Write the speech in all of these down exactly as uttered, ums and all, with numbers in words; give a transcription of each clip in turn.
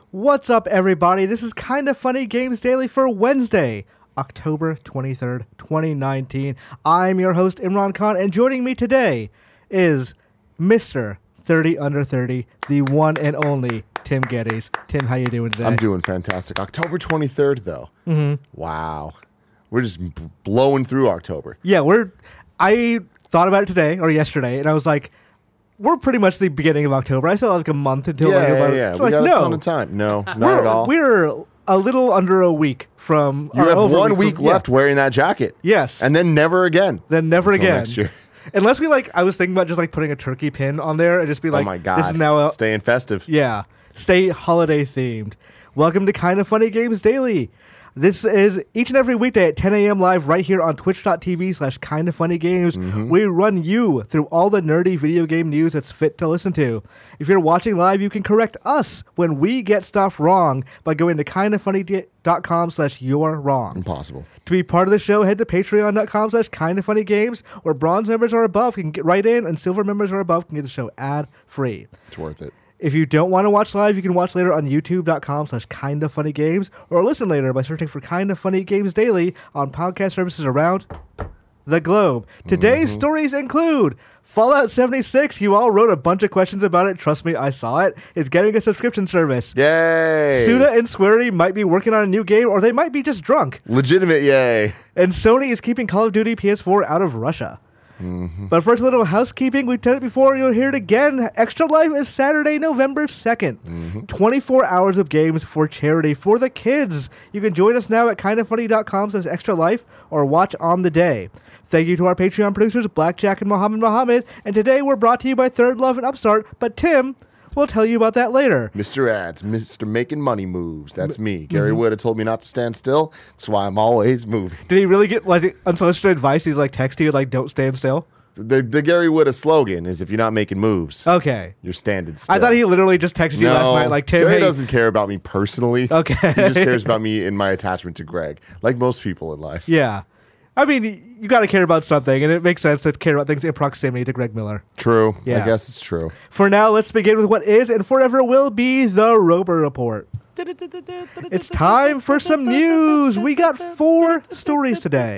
What's up, everybody? This is Kinda Funny Games Daily for Wednesday, October twenty-third, twenty nineteen. I'm your host, Imran Khan, and joining me today is Mister thirty under thirty, the one and only Tim Geddes. Tim, how you doing today? I'm doing fantastic. October twenty-third, though. Mm-hmm. Wow. We're just b- blowing through October. Yeah, we're... I thought about it today, or yesterday, and I was like, we're pretty much the beginning of October. I still have like a month until... Yeah, like, yeah, about, yeah. so We like, got a no, ton of time. No, not we're, at all. We're a little under a week from... You or have over a one week from- left yeah. wearing that jacket. Yes. And then never again. Then never Until again. next year. Unless we like, I was thinking about just like putting a turkey pin on there and just be like, oh my God. this is now a, Staying festive. yeah, stay holiday themed. Welcome to Kinda Funny Games Daily. This is each and every weekday at ten a.m. live right here on twitch.tv slash Kinda Funny Games. Mm-hmm. We run you through all the nerdy video game news that's fit to listen to. If you're watching live, you can correct us when we get stuff wrong by going to kindafunny.com slash you're wrong. Impossible. To be part of the show, head to patreon.com slash kindafunnygames, where bronze members are above can get right in, and silver members are above can get the show ad-free. It's worth it. If you don't want to watch live, you can watch later on youtube.com slash kindafunnygames, or listen later by searching for Kinda Funny Games Daily on podcast services around the globe. Today's Mm-hmm. stories include Fallout seventy-six. You all wrote a bunch of questions about it. Trust me, I saw it. It's getting a subscription service. Yay. Suda and Squarey might be working on a new game, or they might be just drunk. Legitimate yay. And Sony is keeping Call of Duty P S four out of Russia. Mm-hmm. But first, a little housekeeping. We've done it before. You'll hear it again. Extra Life is Saturday, November second. Mm-hmm. twenty-four hours of games for charity for the kids. You can join us now at kindafunny.com slash extra life or watch on the day. Thank you to our Patreon producers, Blackjack and Mohammed Mohammed. And today we're brought to you by Third Love and Upstart. But Tim will tell you about that later. Mister Ads, Mister Making Money Moves. That's me. Gary Wood had told me not to stand still. That's why I'm always moving. Did he really get like unsolicited advice? He's like text you like, don't stand still? The, the Gary Wood slogan is if you're not making moves, Okay. you're standing still. I thought he literally just texted you no, last night like, Tim, Gary hey. doesn't care about me personally. Okay. He just cares about me and my attachment to Greg, like most people in life. Yeah. I mean, you got to care about something, and it makes sense to care about things in proximity to Greg Miller. True. Yeah. I guess it's true. For now, let's begin with what is and forever will be the Rober Report. It's time for some news. We got four stories today.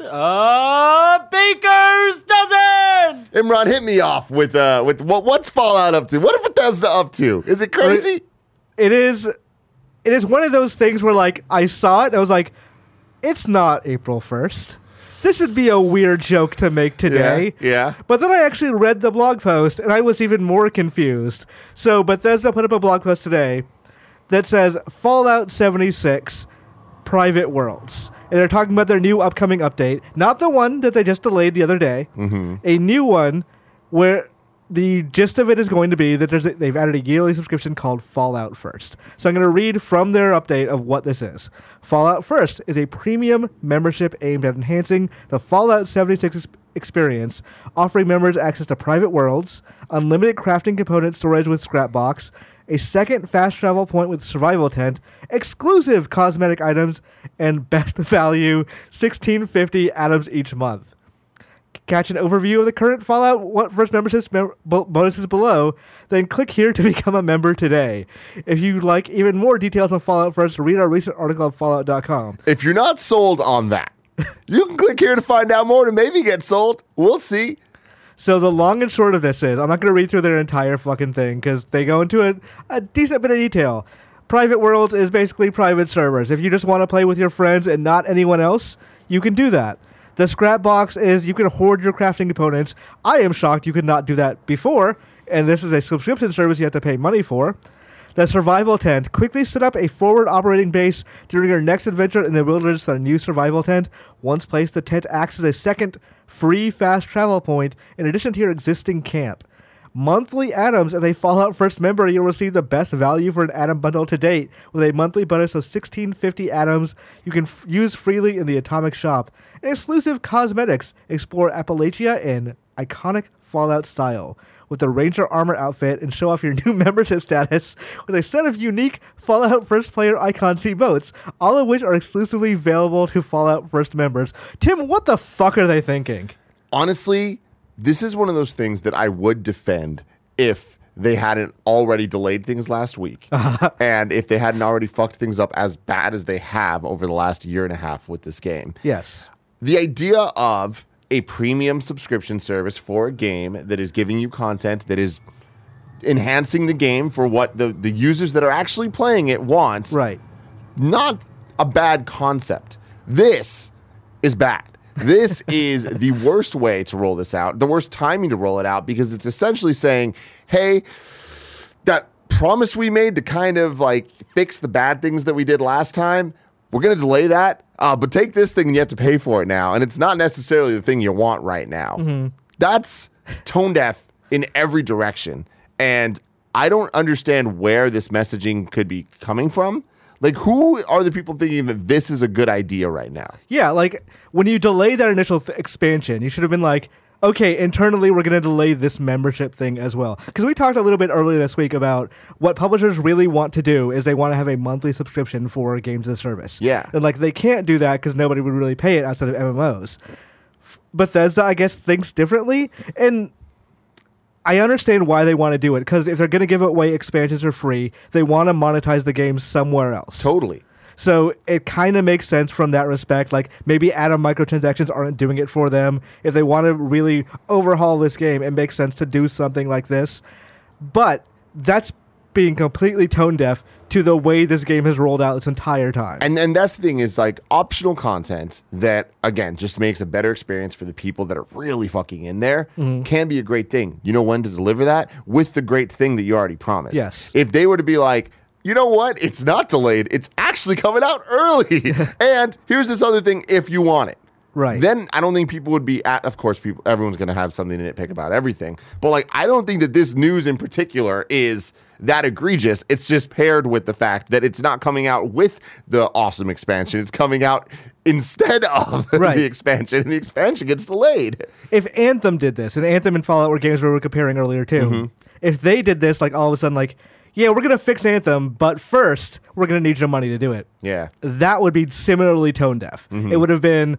Uh, Baker's dozen! Imran, hit me off with uh with what what's Fallout up to? What are Bethesda up to? Is it crazy? It is, it is one of those things where, like, I saw it and I was like, it's not April first. This would be a weird joke to make today. Yeah, yeah. But then I actually read the blog post, and I was even more confused. So Bethesda put up a blog post today that says Fallout seventy-six Private Worlds. And they're talking about their new upcoming update. Not the one that they just delayed the other day. Mm-hmm. A new one where the gist of it is going to be that there's a, they've added a yearly subscription called Fallout First. So I'm going to read from their update of what this is. Fallout First is a premium membership aimed at enhancing the Fallout seventy-six ex- experience, offering members access to private worlds, unlimited crafting component storage with Scrapbox, a second fast travel point with survival tent, exclusive cosmetic items, and best value sixteen fifty atoms each month. Catch an overview of the current Fallout what First memberships mem- bo- bonuses below, then click here to become a member today. If you'd like even more details on Fallout First, read our recent article on fallout dot com. If you're not sold on that, you can click here to find out more to maybe get sold. We'll see. So the long and short of this is, I'm not going to read through their entire fucking thing because they go into a, a decent bit of detail. Private Worlds is basically private servers. If you just want to play with your friends and not anyone else, you can do that. The Scrapbox is you can hoard your crafting components. I am shocked you could not do that before, and this is a subscription service you have to pay money for. The Survival Tent. Quickly set up a forward operating base during your next adventure in the wilderness with a new survival tent. Once placed, the tent acts as a second free fast travel point in addition to your existing camp. Monthly atoms. As a Fallout First member, you'll receive the best value for an atom bundle to date with a monthly bonus of sixteen fifty atoms you can f- use freely in the Atomic Shop. And exclusive cosmetics. Explore Appalachia in iconic Fallout style with the Ranger armor outfit and show off your new membership status with a set of unique Fallout First player icons emotes, all of which are exclusively available to Fallout First members. Tim, what the fuck are they thinking? Honestly, this is one of those things that I would defend if they hadn't already delayed things last week. And if they hadn't already fucked things up as bad as they have over the last year and a half with this game. Yes. The idea of a premium subscription service for a game that is giving you content that is enhancing the game for what the, the users that are actually playing it want. Right. Not a bad concept. This is bad. This is the worst way to roll this out, the worst timing to roll it out, because it's essentially saying, hey, that promise we made to kind of like fix the bad things that we did last time, we're going to delay that, uh, but take this thing and you have to pay for it now. And it's not necessarily the thing you want right now. Mm-hmm. That's tone deaf in every direction. And I don't understand where this messaging could be coming from. Like, who are the people thinking that this is a good idea right now? Yeah, like, when you delay that initial th- expansion, you should have been like, okay, internally, we're going to delay this membership thing as well. Because we talked a little bit earlier this week about what publishers really want to do is they want to have a monthly subscription for games as a service. Yeah. And, like, they can't do that because nobody would really pay it outside of M M Os. Bethesda, I guess, thinks differently. And I understand why they want to do it, because if they're going to give away expansions for free, they want to monetize the game somewhere else. Totally. So it kind of makes sense from that respect. Like, maybe add-on microtransactions aren't doing it for them. If they want to really overhaul this game, it makes sense to do something like this. But that's being completely tone deaf to the way this game has rolled out this entire time. And and that's the thing is, like, optional content that, again, just makes a better experience for the people that are really fucking in there mm-hmm. can be a great thing. You know when to deliver that? With the great thing that you already promised. Yes. If they were to be like, you know what? It's not delayed. It's actually coming out early. And here's this other thing if you want it. Right. Then I don't think people would be at, of course, people, everyone's going to have something to nitpick about everything. But, like, I don't think that this news in particular is that egregious. It's just paired with the fact that it's not coming out with the awesome expansion. It's coming out instead of right. the expansion, and the expansion gets delayed. If Anthem did this, and Anthem and Fallout were games we were comparing earlier too, mm-hmm. if they did this, like, all of a sudden, like, yeah, we're going to fix Anthem, but first, we're going to need your money to do it. Yeah. That would be similarly tone deaf. Mm-hmm. It would have been,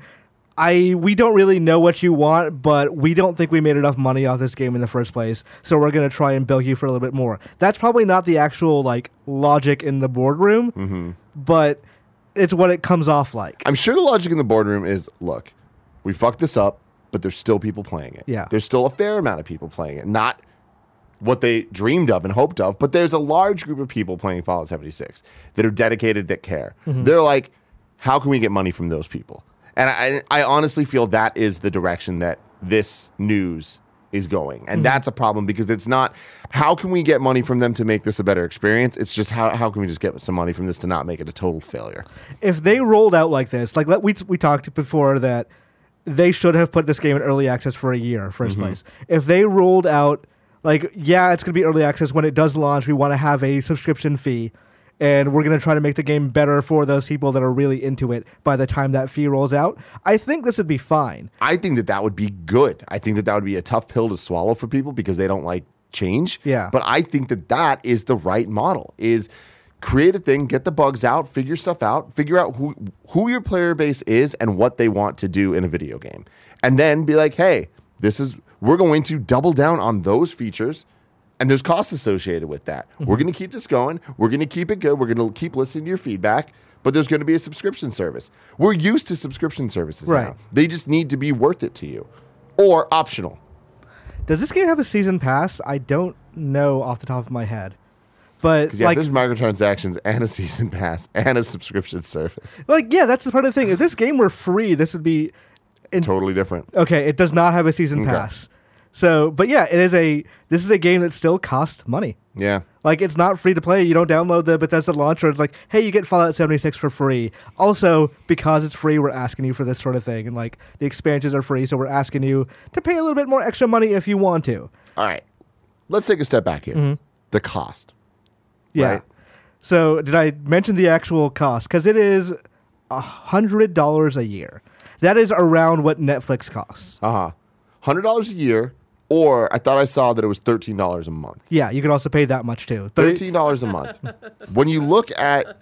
I we don't really know what you want, but we don't think we made enough money off this game in the first place, so we're going to try and bill you for a little bit more. That's probably not the actual, like, logic in the boardroom, mm-hmm. but it's what it comes off like. I'm sure the logic in the boardroom is, look, we fucked this up, but there's still people playing it. Yeah. There's still a fair amount of people playing it. Not what they dreamed of and hoped of, but there's a large group of people playing Fallout seventy-six that are dedicated, that care. Mm-hmm. They're like, how can we get money from those people? And I, I honestly feel that is the direction that this news is going. And mm-hmm. that's a problem, because it's not, how can we get money from them to make this a better experience? It's just, how, how can we just get some money from this to not make it a total failure? If they rolled out like this, like let, we, we talked before that they should have put this game in early access for a year, first mm-hmm. place. If they rolled out, like, yeah, it's going to be early access. When it does launch, we want to have a subscription fee, and we're going to try to make the game better for those people that are really into it by the time that fee rolls out. I think this would be fine. I think that that would be good. I think that that would be a tough pill to swallow for people because they don't like change. Yeah. But I think that that is the right model, is create a thing, get the bugs out, figure stuff out, figure out who, who your player base is and what they want to do in a video game. And then be like, hey, this is... we're going to double down on those features, and there's costs associated with that. Mm-hmm. We're going to keep this going. We're going to keep it good. We're going to keep listening to your feedback, but there's going to be a subscription service. We're used to subscription services right. now. They just need to be worth it to you, or optional. Does this game have a season pass? I don't know off the top of my head. But yeah, like, there's microtransactions and a season pass and a subscription service. Like, yeah, that's the part of the thing. If this game were free, this would be... In, totally different. Okay, it does not have a season okay. pass. So, but yeah, it is a. This is a game that still costs money. Yeah. Like, it's not free to play. You don't download the Bethesda launcher. It's like, hey, you get Fallout seventy-six for free. Also, because it's free, we're asking you for this sort of thing. And, like, the expansions are free, so we're asking you to pay a little bit more extra money if you want to. All right. Let's take a step back here. Mm-hmm. The cost. Yeah. Right? So, did I mention the actual cost? Because it is one hundred dollars a year. That is around what Netflix costs. Uh-huh. one hundred dollars a year, or I thought I saw that it was thirteen dollars a month. Yeah, you can also pay that much too. But thirteen dollars it, a month. When you look at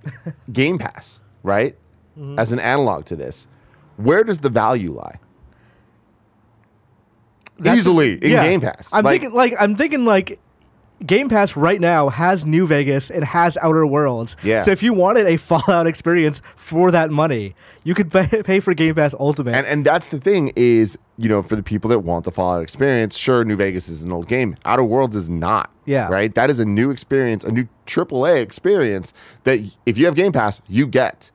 Game Pass, right, mm-hmm. as an analog to this, where does the value lie? That's Easily a, in yeah. Game Pass. I'm like, thinking like I'm thinking like Game Pass right now has New Vegas and has Outer Worlds. Yeah. So if you wanted a Fallout experience for that money, you could pay, pay for Game Pass Ultimate. And and that's the thing is, you know, for the people that want the Fallout experience, sure, New Vegas is an old game. Outer Worlds is not. Yeah. Right? That is a new experience, a new triple A experience that if you have Game Pass, you get.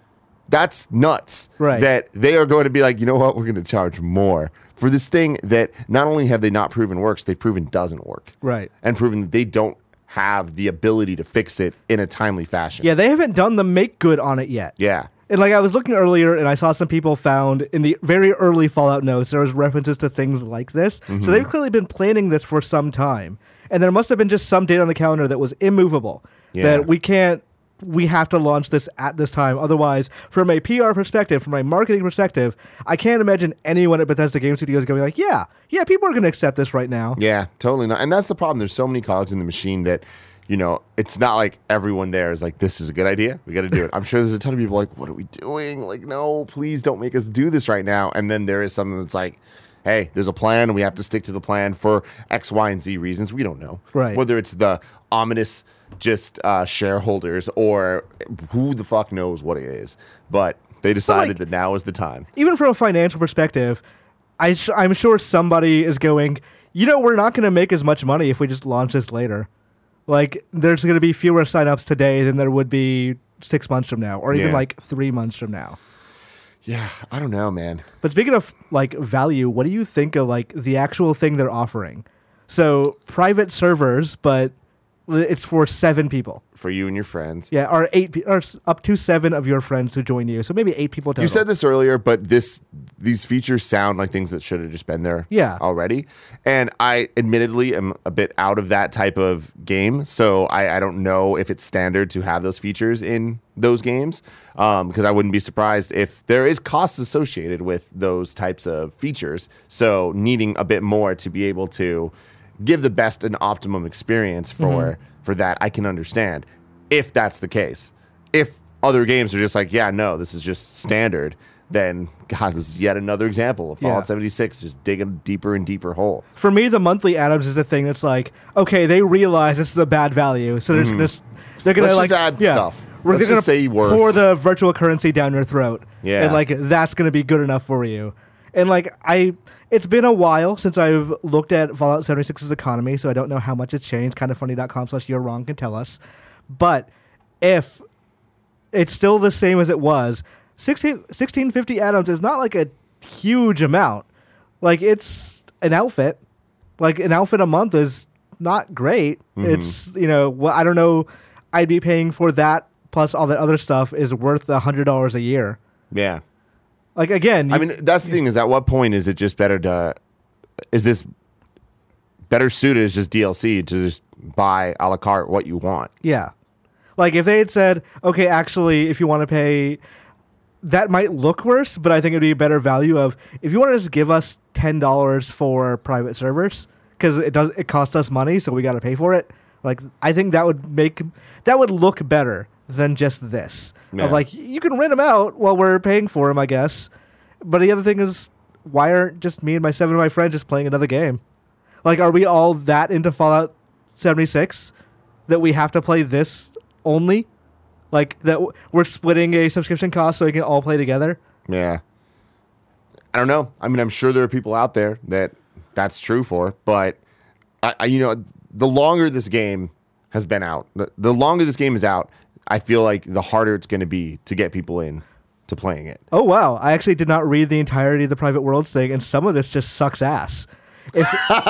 That's nuts. Right. That they are going to be like, you know what, we're going to charge more for this thing that not only have they not proven works, they've proven doesn't work. Right. And proven that they don't have the ability to fix it in a timely fashion. Yeah, they haven't done the make good on it yet. Yeah. And like I was looking earlier and I saw some people found in the very early Fallout notes, there was references to things like this. Mm-hmm. So they've clearly been planning this for some time. And there must have been just some date on the calendar that was immovable. Yeah. That we can't, we have to launch this at this time. Otherwise, from a P R perspective, from a marketing perspective, I can't imagine anyone at Bethesda Game Studios going like, yeah, yeah, people are going to accept this right now. Yeah, totally not. And that's the problem. There's so many cogs in the machine that, you know, it's not like everyone there is like, this is a good idea. We got to do it. I'm sure there's a ton of people like, what are we doing? Like, no, please don't make us do this right now. And then there is something that's like, hey, there's a plan and we have to stick to the plan for X, Y, and Z reasons. We don't know. Right. Whether it's the ominous just uh, shareholders or who the fuck knows what it is. But they decided like, that now is the time. Even from a financial perspective, I sh- I'm sure somebody is going, you know, we're not going to make as much money if we just launch this later. Like, there's going to be fewer signups today than there would be six months from now, or even Yeah. like three months from now. Yeah, I don't know, man. But speaking of like value, what do you think of like the actual thing they're offering? So private servers, but it's for seven people. For you and your friends. Yeah, or eight, pe- or s- up to seven of your friends who join you. So maybe eight people total. You said this earlier, but this these features sound like things that should have just been there Yeah. already. And I admittedly am a bit out of that type of game, so I, I don't know if it's standard to have those features in those games, um, because I wouldn't be surprised if there is costs associated with those types of features. So needing a bit more to be able to give the best and optimum experience for Mm-hmm. for that, I can understand if that's the case. If other games are just like, yeah, no, this is just standard, then God, this is yet another example of Fallout Yeah. seventy-six just digging a deeper and deeper hole. For me, the monthly add-ons is the thing that's like, okay, they realize this is a bad value, so they're just gonna, s- they're gonna Let's like just add yeah, stuff. We're Let's gonna just say words. pour the virtual currency down your throat, Yeah. and like that's gonna be good enough for you. And like I, it's been a while since I've looked at Fallout seventy-six's economy, so I don't know how much it's changed. kind of funny dot com slash you're wrong can tell us, but if it's still the same as it was, sixteen, sixteen fifty add-ons is not like a huge amount. Like it's an outfit. Like an outfit a month is not great. Mm-hmm. It's, you know, well, I don't know. I'd be paying for that plus all that other stuff is worth a hundred dollars a year. Yeah. Like again, I you- mean, that's the thing is at what point is it just better to, is this better suited as just D L C to just buy a la carte what you want? yeah. Like if they had said, okay, actually, if you want to pay, that might look worse, but I think it'd be a better value of if you want to just give us ten dollars for private servers because it does it costs us money, so we got to pay for it. Like I think that would make that would look better than just this. Yeah. Of like you can rent them out while we're paying for them, I guess. But the other thing is, why aren't just me and my seven of my friends just playing another game? Like, are we all that into Fallout seventy-six that we have to play this only? Like that w- we're splitting a subscription cost so we can all play together? Yeah. I don't know. I mean, I'm sure there are people out there that that's true for, but I, I you know, the longer this game has been out, the, the longer this game is out, I feel like the harder it's going to be to get people in to playing it. Oh wow, I actually did not read the entirety of the Private Worlds thing, and some of this just sucks ass. If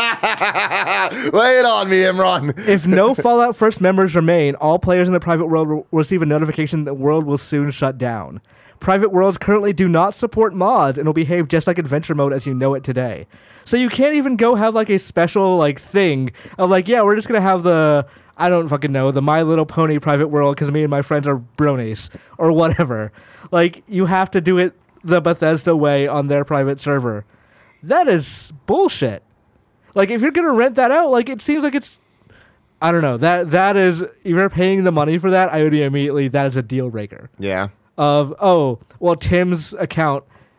Lay it on me, Imran. if no Fallout First members remain, all players in the Private World will receive a notification that the world will soon shut down. Private Worlds currently do not support mods and will behave just like Adventure Mode as you know it today. So you can't even go have like a special like thing of like, yeah, we're just gonna have the I don't fucking know the My Little Pony Private World because me and my friends are bronies or whatever. Like you have to do it the Bethesda way on their private server. That is bullshit. Like if you're gonna rent that out, like it seems like it's I don't know. That that is if you're paying the money for that, I would be immediately that is a deal breaker. Yeah. Of oh, well Tim's account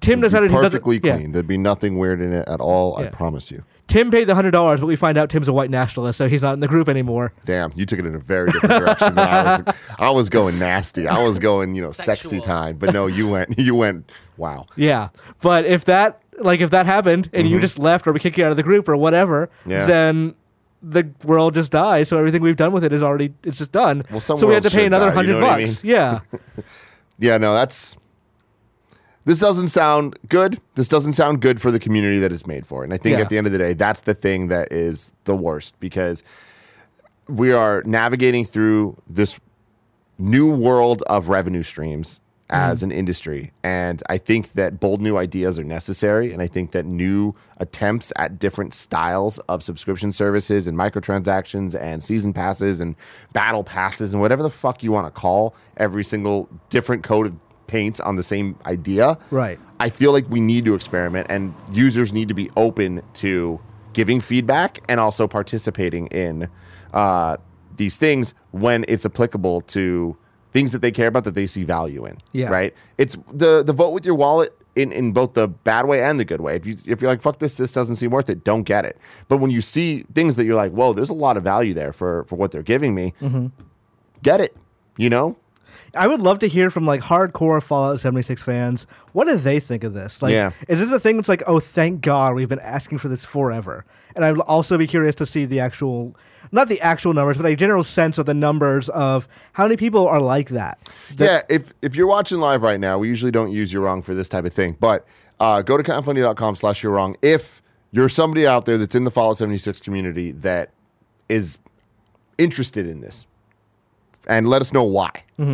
Tim It would be decided he doesn't- perfectly yeah. clean. There'd be nothing weird in it at all. I Yeah. promise you. Tim paid the hundred dollars, but we find out Tim's a white nationalist, so he's not in the group anymore. Damn, you took it in a very different direction. Than I was. I was going nasty. I was going, you know, sexy Sexual. time. But no, you went. You went. Wow. Yeah, but if that like if that happened and you just left or we kick you out of the group or whatever, Mm-hmm. Yeah. then the world just dies. So everything we've done with it is already it's just done. Well, some so we had to worlds pay should another die, you hundred know what I bucks. Yeah, Yeah. No, that's. This doesn't sound good. This doesn't sound good for the community that it's made for. And I think Yeah. at the end of the day, that's the thing that is the worst because we are navigating through this new world of revenue streams as an industry. And I think that bold new ideas are necessary. And I think that new attempts at different styles of subscription services and microtransactions and season passes and battle passes and whatever the fuck you want to call every single different coat of paint on the same idea. right. I feel like we need to experiment and users need to be open to giving feedback and also participating in uh, these things when it's applicable to things that they care about that they see value in. Yeah. Right. It's the the vote with your wallet in, in both the bad way and the good way. If you if you're like, fuck this, this doesn't seem worth it, don't get it. But when you see things that you're like, whoa, there's a lot of value there for for what they're giving me, get it. You know? I would love to hear from like hardcore Fallout seventy-six fans. What do they think of this? Like, Yeah. is this a thing that's like, oh, thank God we've been asking for this forever? And I'd also be curious to see the actual, not the actual numbers, but a general sense of the numbers of how many people are like that. Yeah, if if you're watching live right now, we usually don't use You're Wrong for this type of thing, but uh, go to kindoffunny.com slash You're Wrong if you're somebody out there that's in the Fallout seventy-six community that is interested in this, and let us know why.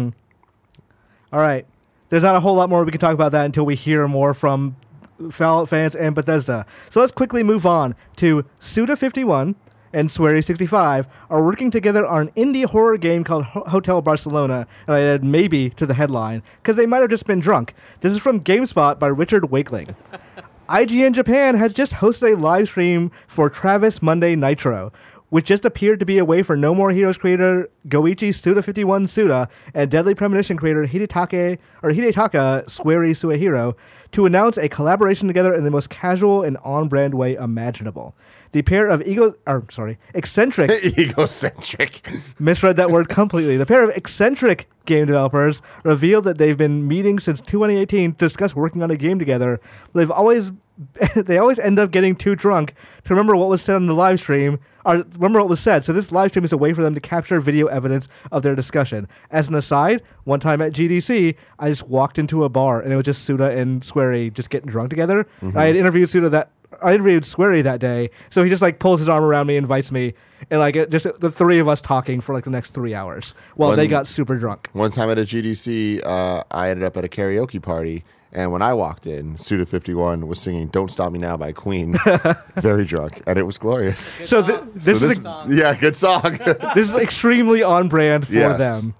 All right. There's not a whole lot more we can talk about that until we hear more from Fallout fans and Bethesda. So let's quickly move on to Suda fifty-one and Swery sixty-five are working together on an indie horror game called Ho- Hotel Barcelona, and I added maybe to the headline because they might have just been drunk. This is from GameSpot by Richard Wakeling. I G N Japan has just hosted a live stream for Travis Monday Nitro, which just appeared to be a way for No More Heroes creator Goichi Suda fifty-one Suda and Deadly Premonition creator Hidetake or Hidetaka Swery Suehiro to announce a collaboration together in the most casual and on-brand way imaginable. The pair of ego, or sorry, eccentric Egocentric. misread that word completely. The pair of eccentric game developers revealed that they've been meeting since twenty eighteen to discuss working on a game together. They've always they always end up getting too drunk to remember what was said on the live stream, or remember what was said. So this live stream is a way for them to capture video evidence of their discussion. As an aside, one time at G D C, I just walked into a bar and it was just Suda and Swery just getting drunk together. I had interviewed Suda that I interviewed Swery that day, so he just like pulls his arm around me, invites me, and like it, just the three of us talking for like the next three hours while One- they got super drunk. One time at a G D C, uh, I ended up at a karaoke party, and when I walked in, Suda fifty-one was singing "Don't Stop Me Now" by Queen, very drunk, and it was glorious. Good So th- song. this So is this, a- song. yeah, good song. This is extremely on brand for Yes. them.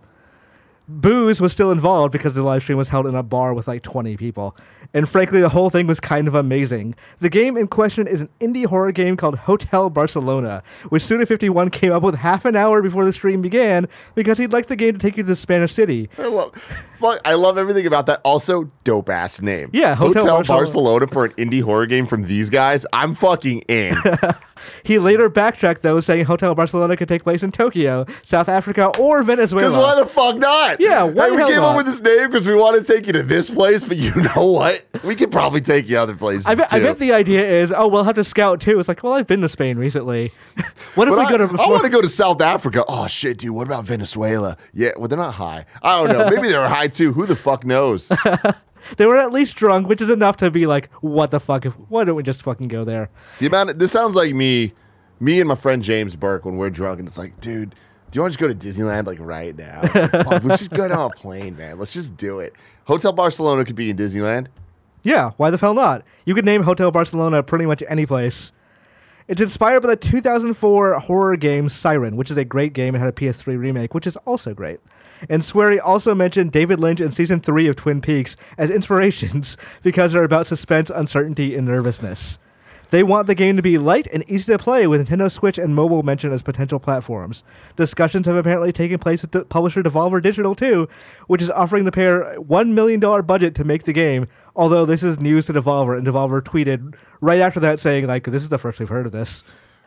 Booze was still involved because the live stream was held in a bar with like twenty people. And frankly, the whole thing was kind of amazing. The game in question is an indie horror game called Hotel Barcelona, which Suda fifty-one came up with half an hour before the stream began because he'd like the game to take you to the Spanish city. I love, fuck, I love everything about that. Also, dope ass name. Yeah, Hotel Hotel, Barcelona. Barcelona for an indie horror game from these guys. I'm fucking in. He later backtracked, though, saying Hotel Barcelona could take place in Tokyo, South Africa, or Venezuela. Because why the fuck not? Yeah, why Hey, the we hell came not? up with this name because we want to take you to this place, but you know what? We could probably take you other places I bet, I too. bet the idea is, oh, we'll have to scout too. It's like, well, I've been to Spain recently. What if But we I, go to? I want to go to South Africa. Oh shit, dude. What about Venezuela? Yeah, well, they're not high. I don't know. Maybe they're high too. Who the fuck knows? They were at least drunk, which is enough to be like, what the fuck? If, why don't we just fucking go there? The amount. Of, this sounds like me, me and my friend James Burke when we're drunk, and it's like, dude, do you want to just go to Disneyland like right now? It's like, fuck, let's just go down a plane, man. Let's just do it. Hotel Barcelona could be in Disneyland. Yeah, why the hell not? You could name Hotel Barcelona pretty much any place. It's inspired by the two thousand four horror game Siren, which is a great game and had a P S three remake, which is also great. And Swery also mentioned David Lynch in season three of Twin Peaks as inspirations because they're about suspense, uncertainty, and nervousness. They want the game to be light and easy to play, with Nintendo Switch and mobile mentioned as potential platforms. Discussions have apparently taken place with the publisher Devolver Digital too, which is offering the pair one million dollars budget to make the game, although this is news to Devolver, and Devolver tweeted right after that saying, like, this is the first we've heard of this.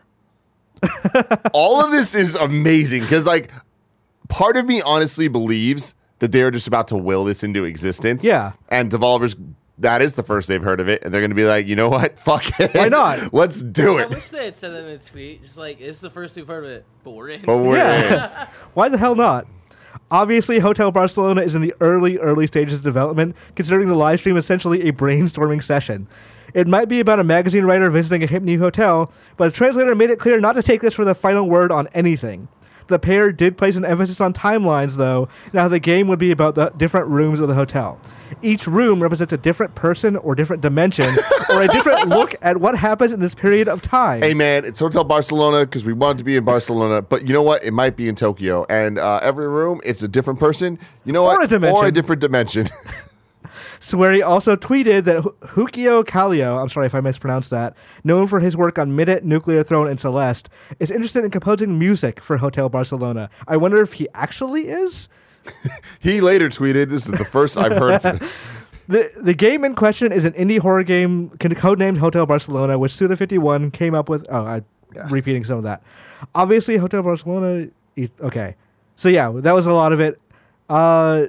All of this is amazing, because, like, part of me honestly believes that they're just about to will this into existence. Yeah. And Devolver's... that is the first they've heard of it, and they're going to be like, you know what? Fuck it. Why not? Let's do I it. wish they had said that in a tweet. Just like, it's the first we've heard of it, but we're in. But we're Yeah. Why the hell not? Obviously, Hotel Barcelona is in the early, early stages of development, considering the live stream essentially a brainstorming session. It might be about a magazine writer visiting a hip new hotel, but the translator made it clear not to take this for the final word on anything. The pair did place an emphasis on timelines, though, now the game would be about the different rooms of the hotel. Each room represents a different person or different dimension or a different look at what happens in this period of time. Hey, man, it's Hotel Barcelona because we want it to be in Barcelona, but you know what? It might be in Tokyo. And uh, every room, it's a different person. You know Or what? a dimension. Or a different dimension. Swery also tweeted that Hukio Kallio, I'm sorry if I mispronounced that, known for his work on Minute, Nuclear Throne, and Celeste, is interested in composing music for Hotel Barcelona. I wonder if he actually is? He later tweeted, this is the first I've heard of this. The the game in question is an indie horror game codenamed Hotel Barcelona, which Suda fifty-one came up with. Oh, I'm Yeah. repeating some of that. Obviously, Hotel Barcelona. Okay, so yeah, that was a lot of it. Uh,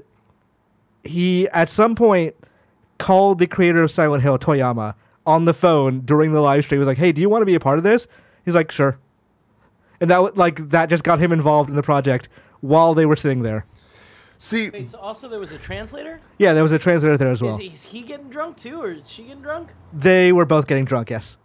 he at some point called the creator of Silent Hill, Toyama, on the phone during the live stream. He was like, "Hey, do you want to be a part of this?" He's like, "Sure," and that w- like that just got him involved in the project while they were sitting there. See, Wait, so also there was a translator? Yeah, there was a translator there as well. Is, he, is he getting drunk too, or is she getting drunk? They were both getting drunk. Yes.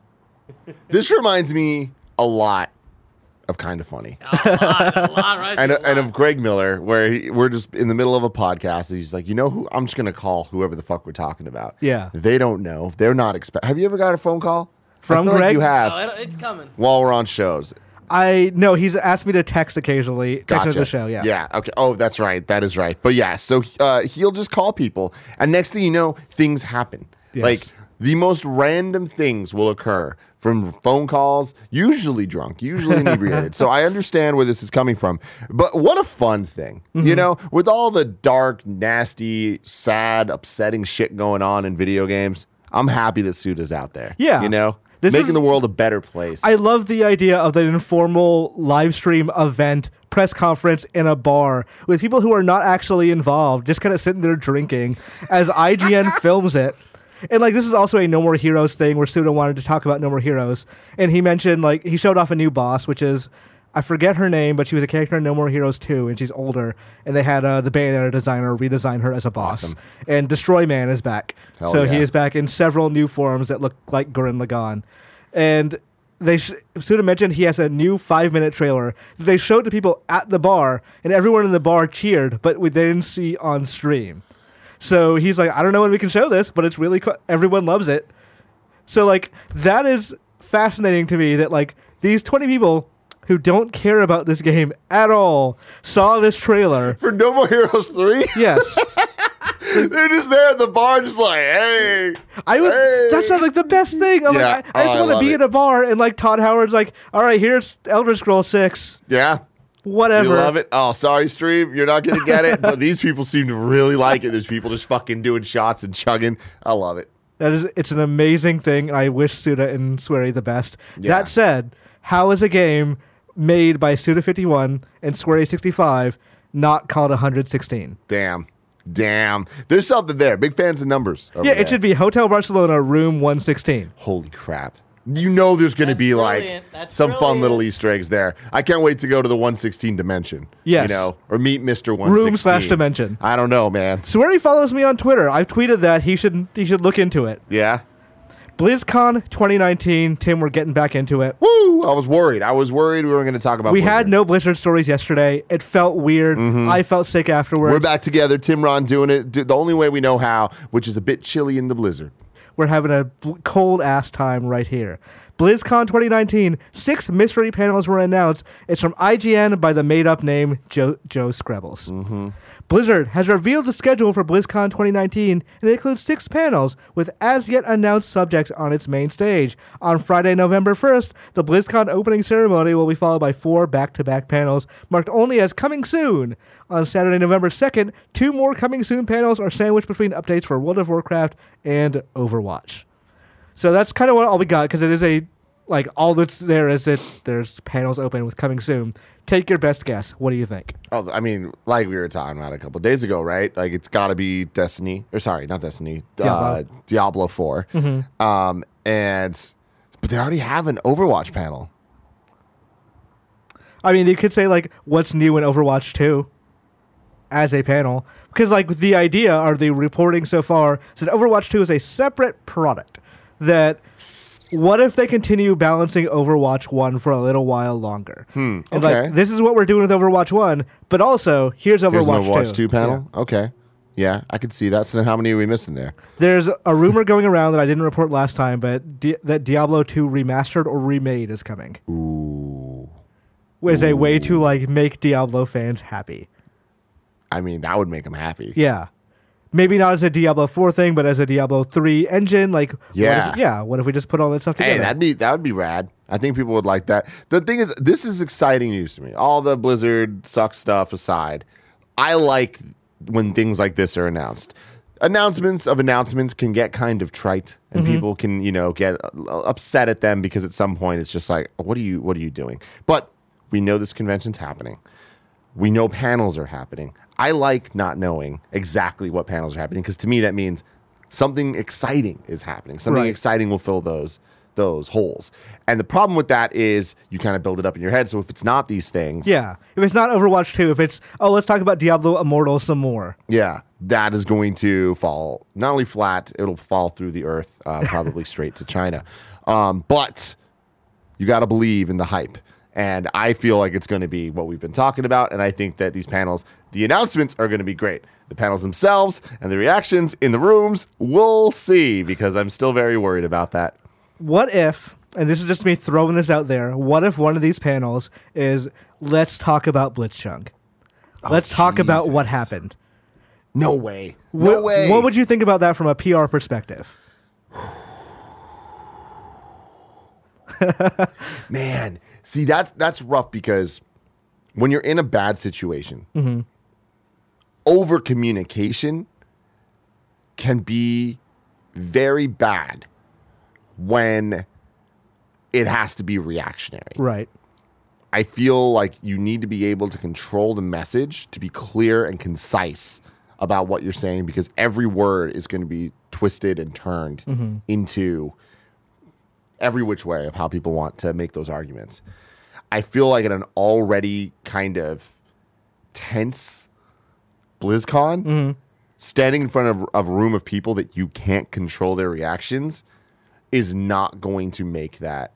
this reminds me a lot of Kind of Funny. A lot, a lot, right? And, A and lot. of Greg Miller, where he, we're just in the middle of a podcast. And he's like, you know who? I'm just going to call whoever the fuck we're talking about. Yeah. They don't know. They're not expect. Have you ever got a phone call? From I feel like Greg? you have. Oh, it- it's coming. While we're on shows. I no, he's asked me to text occasionally. Text Gotcha. to the show, yeah. Yeah. Okay. Oh, that's right. That is right. But yeah, so uh, he'll just call people, and next thing you know, things happen. Yes. Like the most random things will occur from phone calls, usually drunk, usually inebriated. So I understand where this is coming from. But what a fun thing, Mm-hmm. you know, with all the dark, nasty, sad, upsetting shit going on in video games. I'm happy that Suda's out there. Yeah. You know, This making is- the world a better place. I love the idea of the informal live stream event, press conference in a bar with people who are not actually involved, just kind of sitting there drinking as I G N films it. And like this is also a No More Heroes thing where Suda wanted to talk about No More Heroes. And he mentioned like he showed off a new boss, which is I forget her name, but she was a character in No More Heroes two, and she's older. And they had uh, the Bayonetta designer redesign her as a boss. Awesome. And Destroy Man is back. Hell so he yeah. is back in several new forms that look like Gurren Lagann. And they sh- Suda mentioned he has a new five-minute trailer that they showed to people at the bar, and everyone in the bar cheered, but we didn't see on stream. So he's like, I don't know when we can show this, but it's really co- everyone loves it. So like that is fascinating to me that like these twenty people who don't care about this game at all saw this trailer. For No More Heroes three? Yes. They're just there at the bar, just like, hey. I would. Hey. That sounds like the best thing. I'm Yeah. like, I, I just Oh, I want to love be it. in a bar and like Todd Howard's like, all right, here's Elder Scrolls six, Yeah. whatever. You love it? Oh, sorry, stream. You're not going to get it. But these people seem to really like it. There's people just fucking doing shots and chugging. I love it. That is, it's an amazing thing. I wish Suda and Swery the best. Yeah. That said, how is a game made by Suda fifty-one and Swery sixty-five not called one sixteen? Damn. Damn. There's something there. Big fans of numbers. over Yeah, there. it should be Hotel Barcelona, room one sixteen. Holy crap. You know there's going to That's be brilliant. like That's some fun brilliant. little Easter eggs there. I can't wait to go to the one sixteen dimension. Yes. You know, or meet Mister one sixteen. Room slash dimension. I don't know, man. Swery follows me on Twitter. I've tweeted that he should he should look into it. Yeah. BlizzCon twenty nineteen, Tim, we're getting back into it. Woo! I was worried. I was worried we were going to talk about We Blizzard. had no Blizzard stories yesterday. It felt weird. I felt sick afterwards. We're back together. Tim Ron doing it d- the only way we know how, which is a bit chilly in the blizzard. We're having a bl- cold ass time right here. BlizzCon twenty nineteen, six mystery panels were announced. It's from I G N by the made up name Joe Joe Screbbles. Blizzard has revealed the schedule for BlizzCon twenty nineteen, and it includes six panels with as-yet announced subjects on its main stage. On Friday, November first, the BlizzCon opening ceremony will be followed by four back-to-back panels, marked only as Coming Soon. On Saturday, November second, two more Coming Soon panels are sandwiched between updates for World of Warcraft and Overwatch. So that's kind of what all we got, because it is a, like, all that's there is that there's panels open with Coming Soon. Take your best guess. What do you think? Oh, I mean, like we were talking about a couple days ago, right? Like, it's got to be Destiny, or sorry, not Destiny, Diablo, uh, Diablo four. Mm-hmm. Um, and, but they already have an Overwatch panel. I mean, you could say, like, what's new in Overwatch two as a panel. Because, like, the idea, or the reporting so far, is that Overwatch two is a separate product. That, what if they continue balancing Overwatch one for a little while longer? Hmm, And, okay. like, this is what we're doing with Overwatch one, but also, here's Overwatch, Here's an Overwatch two. two panel? Okay. Yeah, I could see that. So then how many are we missing there? There's a rumor going around that I didn't report last time, but Di- that Diablo two remastered or remade is coming. Ooh. Is a way to, like, make Diablo fans happy. I mean, that would make them happy. Yeah. Maybe not as a Diablo four thing, but as a Diablo three engine. Like, Yeah. What if, yeah. What if we just put all that stuff together? Hey, that'd be that would be rad. I think people would like that. The thing is, this is exciting news to me. All the Blizzard suck stuff aside, I like when things like this are announced. Announcements of announcements can get kind of trite, and Mm-hmm. people can, you know, get upset at them because at some point it's just like, what are you, what are you doing? But we know this convention's happening. We know panels are happening. I like not knowing exactly what panels are happening, because to me that means something exciting is happening. Something Right. exciting will fill those those holes. And the problem with that is you kind of build it up in your head. So if it's not these things, Yeah. If it's not Overwatch two, if it's, oh, let's talk about Diablo Immortal some more. yeah, that is going to fall not only flat, it'll fall through the earth, uh, probably straight to China. Um, but you got to believe in the hype. And I feel like it's going to be what we've been talking about. And I think that these panels, the announcements are going to be great. The panels themselves and the reactions in the rooms, we'll see, because I'm still very worried about that. What if, and this is just me throwing this out there, what if one of these panels is, let's talk about Blitzchung? Let's talk about what Jesus. happened. No way. No What, way. what would you think about that from a P R perspective? Man, see, that that's rough, because when you're in a bad situation, Mm-hmm. over communication can be very bad when it has to be reactionary. Right. I feel like you need to be able to control the message to be clear and concise about what you're saying, because every word is going to be twisted and turned Mm-hmm. into every which way of how people want to make those arguments. I feel like in an already kind of tense BlizzCon, Mm-hmm. standing in front of, of a room of people that you can't control their reactions is not going to make that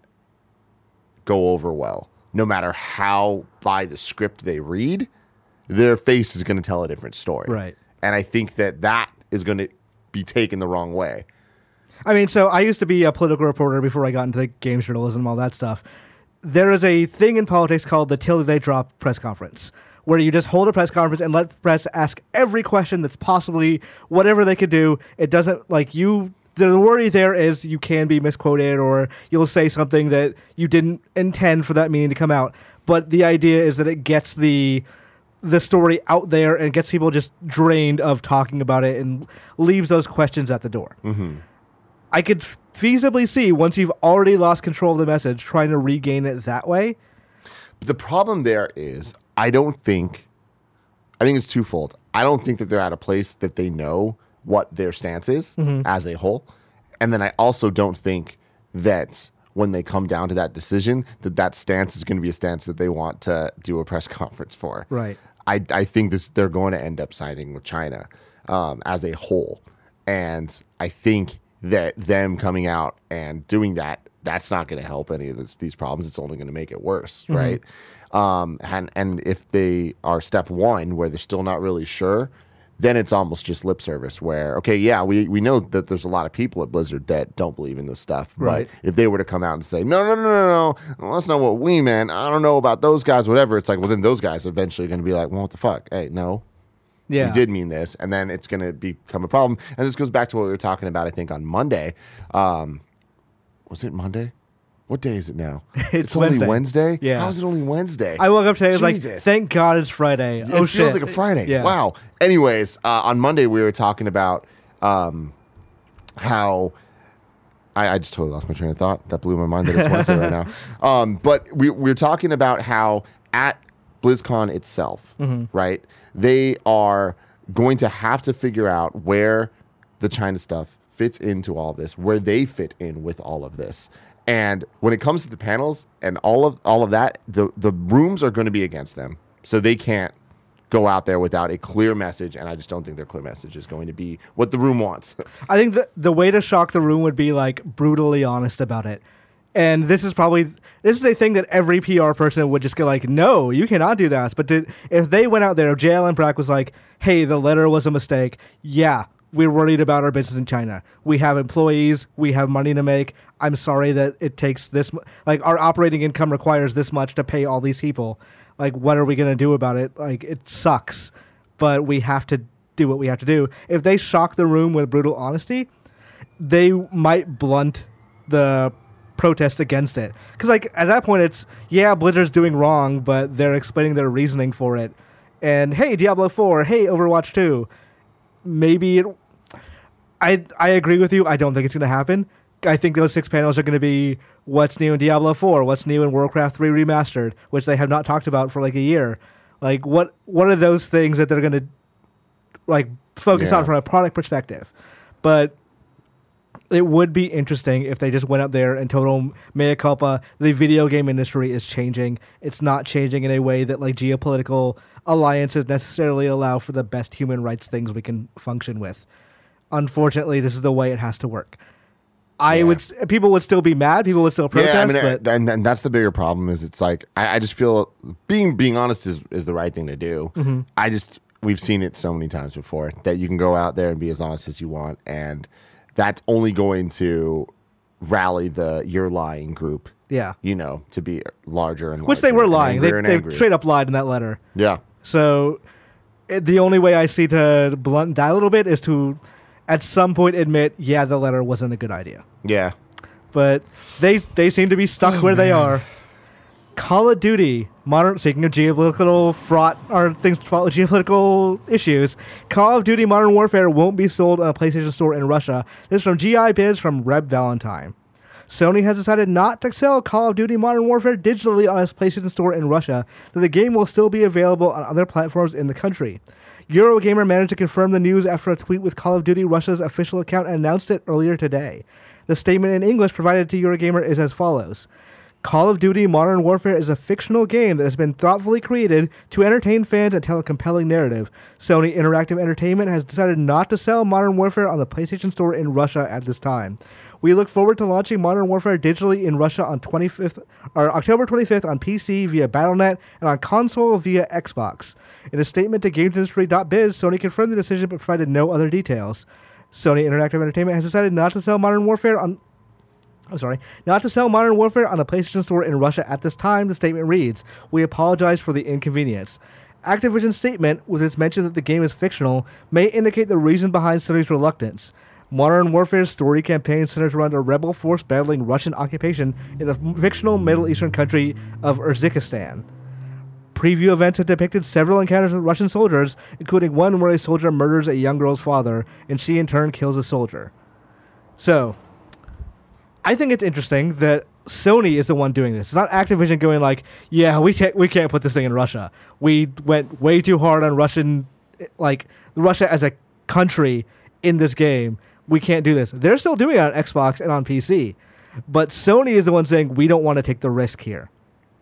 go over well. No matter how by the script they read, their face is going to tell a different story. Right. And I think that that is going to be taken the wrong way. I mean, so I used to be a political reporter before I got into games journalism and all that stuff. There is a thing in politics called the till they drop press conference, where you just hold a press conference and let press ask every question that's possibly whatever they could do. It doesn't, like, you, the worry there is you can be misquoted, or you'll say something that you didn't intend for that meaning to come out. But the idea is that it gets the the story out there and gets people just drained of talking about it and leaves those questions at the door. Mm-hmm. I could feasibly see, once you've already lost control of the message, trying to regain it that way. But the problem there is, I don't think, I think it's twofold. I don't think that they're at a place that they know what their stance is Mm-hmm. as a whole. And then I also don't think that when they come down to that decision, that that stance is going to be a stance that they want to do a press conference for. Right. I, I think this they're going to end up siding with China um, as a whole. And I think that them coming out and doing that, that's not going to help any of this, these problems. It's only going to make it worse, Mm-hmm. right? Um, and, and if they are step one, where they're still not really sure, then it's almost just lip service where, okay, yeah, we, we know that there's a lot of people at Blizzard that don't believe in this stuff. Right. But if they were to come out and say, no, no, no, no, no, that's not what we meant. I don't know about those guys, whatever. It's like, well, then those guys are eventually going to be like, well, what the fuck? Hey, no, Yeah. we did mean this, and then it's going to become a problem. And this goes back to what we were talking about, I think, on Monday. Um, was it Monday? What day is it now? It's only Wednesday. Wednesday? Yeah. How is it only Wednesday? I woke up today. I was like, Jesus. thank God it's Friday. It oh feels shit! like a Friday. Yeah. Wow. Anyways, uh, on Monday we were talking about um, how I, I just totally lost my train of thought. That blew my mind that it's Wednesday right now. Um, but we, we were talking about how at BlizzCon itself, Mm-hmm. right, they are going to have to figure out where the China stuff fits into all of this, where they fit in with all of this. And when it comes to the panels and all of all of that, the, the rooms are going to be against them. So they can't go out there without a clear message. And I just don't think their clear message is going to be what the room wants. I think the the way to shock the room would be like brutally honest about it. And this is probably this is a thing that every P R person would just go like, no, you cannot do that. But did, if they went out there, if J L and Brack was like, hey, the letter was a mistake. Yeah, we're worried about our business in China. We have employees. We have money to make. I'm sorry that it takes this, mu- like our operating income requires this much to pay all these people. Like, what are we going to do about it? Like, it sucks, but we have to do what we have to do. If they shock the room with brutal honesty, they might blunt the protest against it. Because, like, at that point, it's, yeah, Blizzard's doing wrong, but they're explaining their reasoning for it. And, hey, Diablo four, hey, Overwatch two. Maybe it... I, I agree with you. I don't think it's going to happen. I think those six panels are going to be what's new in Diablo four, what's new in Warcraft three Remastered, which they have not talked about for like a year. Like, what what are those things that they're going to like focus Yeah. on from a product perspective? But it would be interesting if they just went up there and total mea culpa. The video game industry is changing. It's not changing in a way that like geopolitical alliances necessarily allow for the best human rights things we can function with. Unfortunately, this is the way it has to work. I Yeah. would s- people would still be mad. People would still protest. yeah, I mean, but uh, and, and that's the bigger problem is it's like, I, I just feel being being honest is, is the right thing to do. Mm-hmm. I just, we've seen it so many times before that you can go out there and be as honest as you want. And that's only going to rally the you're lying group, yeah, you know, to be larger and which they larger were and lying. They angrier and they angrier. straight up lied in that letter. Yeah. So it, the only way I see to blunt that a little bit is to, at some point, admit, yeah, the letter wasn't a good idea. Yeah. But they they seem to be stuck Oh, where they are. Call of Duty, modern. Speaking of geopolitical fraught or things, geopolitical issues, Call of Duty Modern Warfare won't be sold on a PlayStation Store in Russia. This is from G I Biz from Reb Valentine. Sony has decided not to sell Call of Duty Modern Warfare digitally on its PlayStation Store in Russia, though the game will still be available on other platforms in the country. Eurogamer managed to confirm the news after a tweet with Call of Duty Russia's official account announced it earlier today. The statement in English provided to Eurogamer is as follows. Call of Duty Modern Warfare is a fictional game that has been thoughtfully created to entertain fans and tell a compelling narrative. Sony Interactive Entertainment has decided not to sell Modern Warfare on the PlayStation Store in Russia at this time. We look forward to launching Modern Warfare digitally in Russia on twenty-fifth or October twenty-fifth on P C via Battle dot net and on console via Xbox. In a statement to GamesIndustry dot biz, Sony confirmed the decision but provided no other details. Sony Interactive Entertainment has decided not to sell Modern Warfare on I'm sorry, not to sell Modern Warfare on a PlayStation Store in Russia at this time, the statement reads, "We apologize for the inconvenience." Activision's statement, with its mention that the game is fictional, may indicate the reason behind Sony's reluctance. Modern Warfare's story campaign centers around a rebel force battling Russian occupation in the fictional Middle Eastern country of Uzbekistan. Preview events have depicted several encounters with Russian soldiers, including one where a soldier murders a young girl's father, and she in turn kills a soldier. So, I think it's interesting that Sony is the one doing this. It's not Activision going like, yeah, we can't, we can't put this thing in Russia. We went way too hard on Russian, like, Russia as a country in this game. We can't do this. They're still doing it on Xbox and on P C. But Sony is the one saying, we don't want to take the risk here.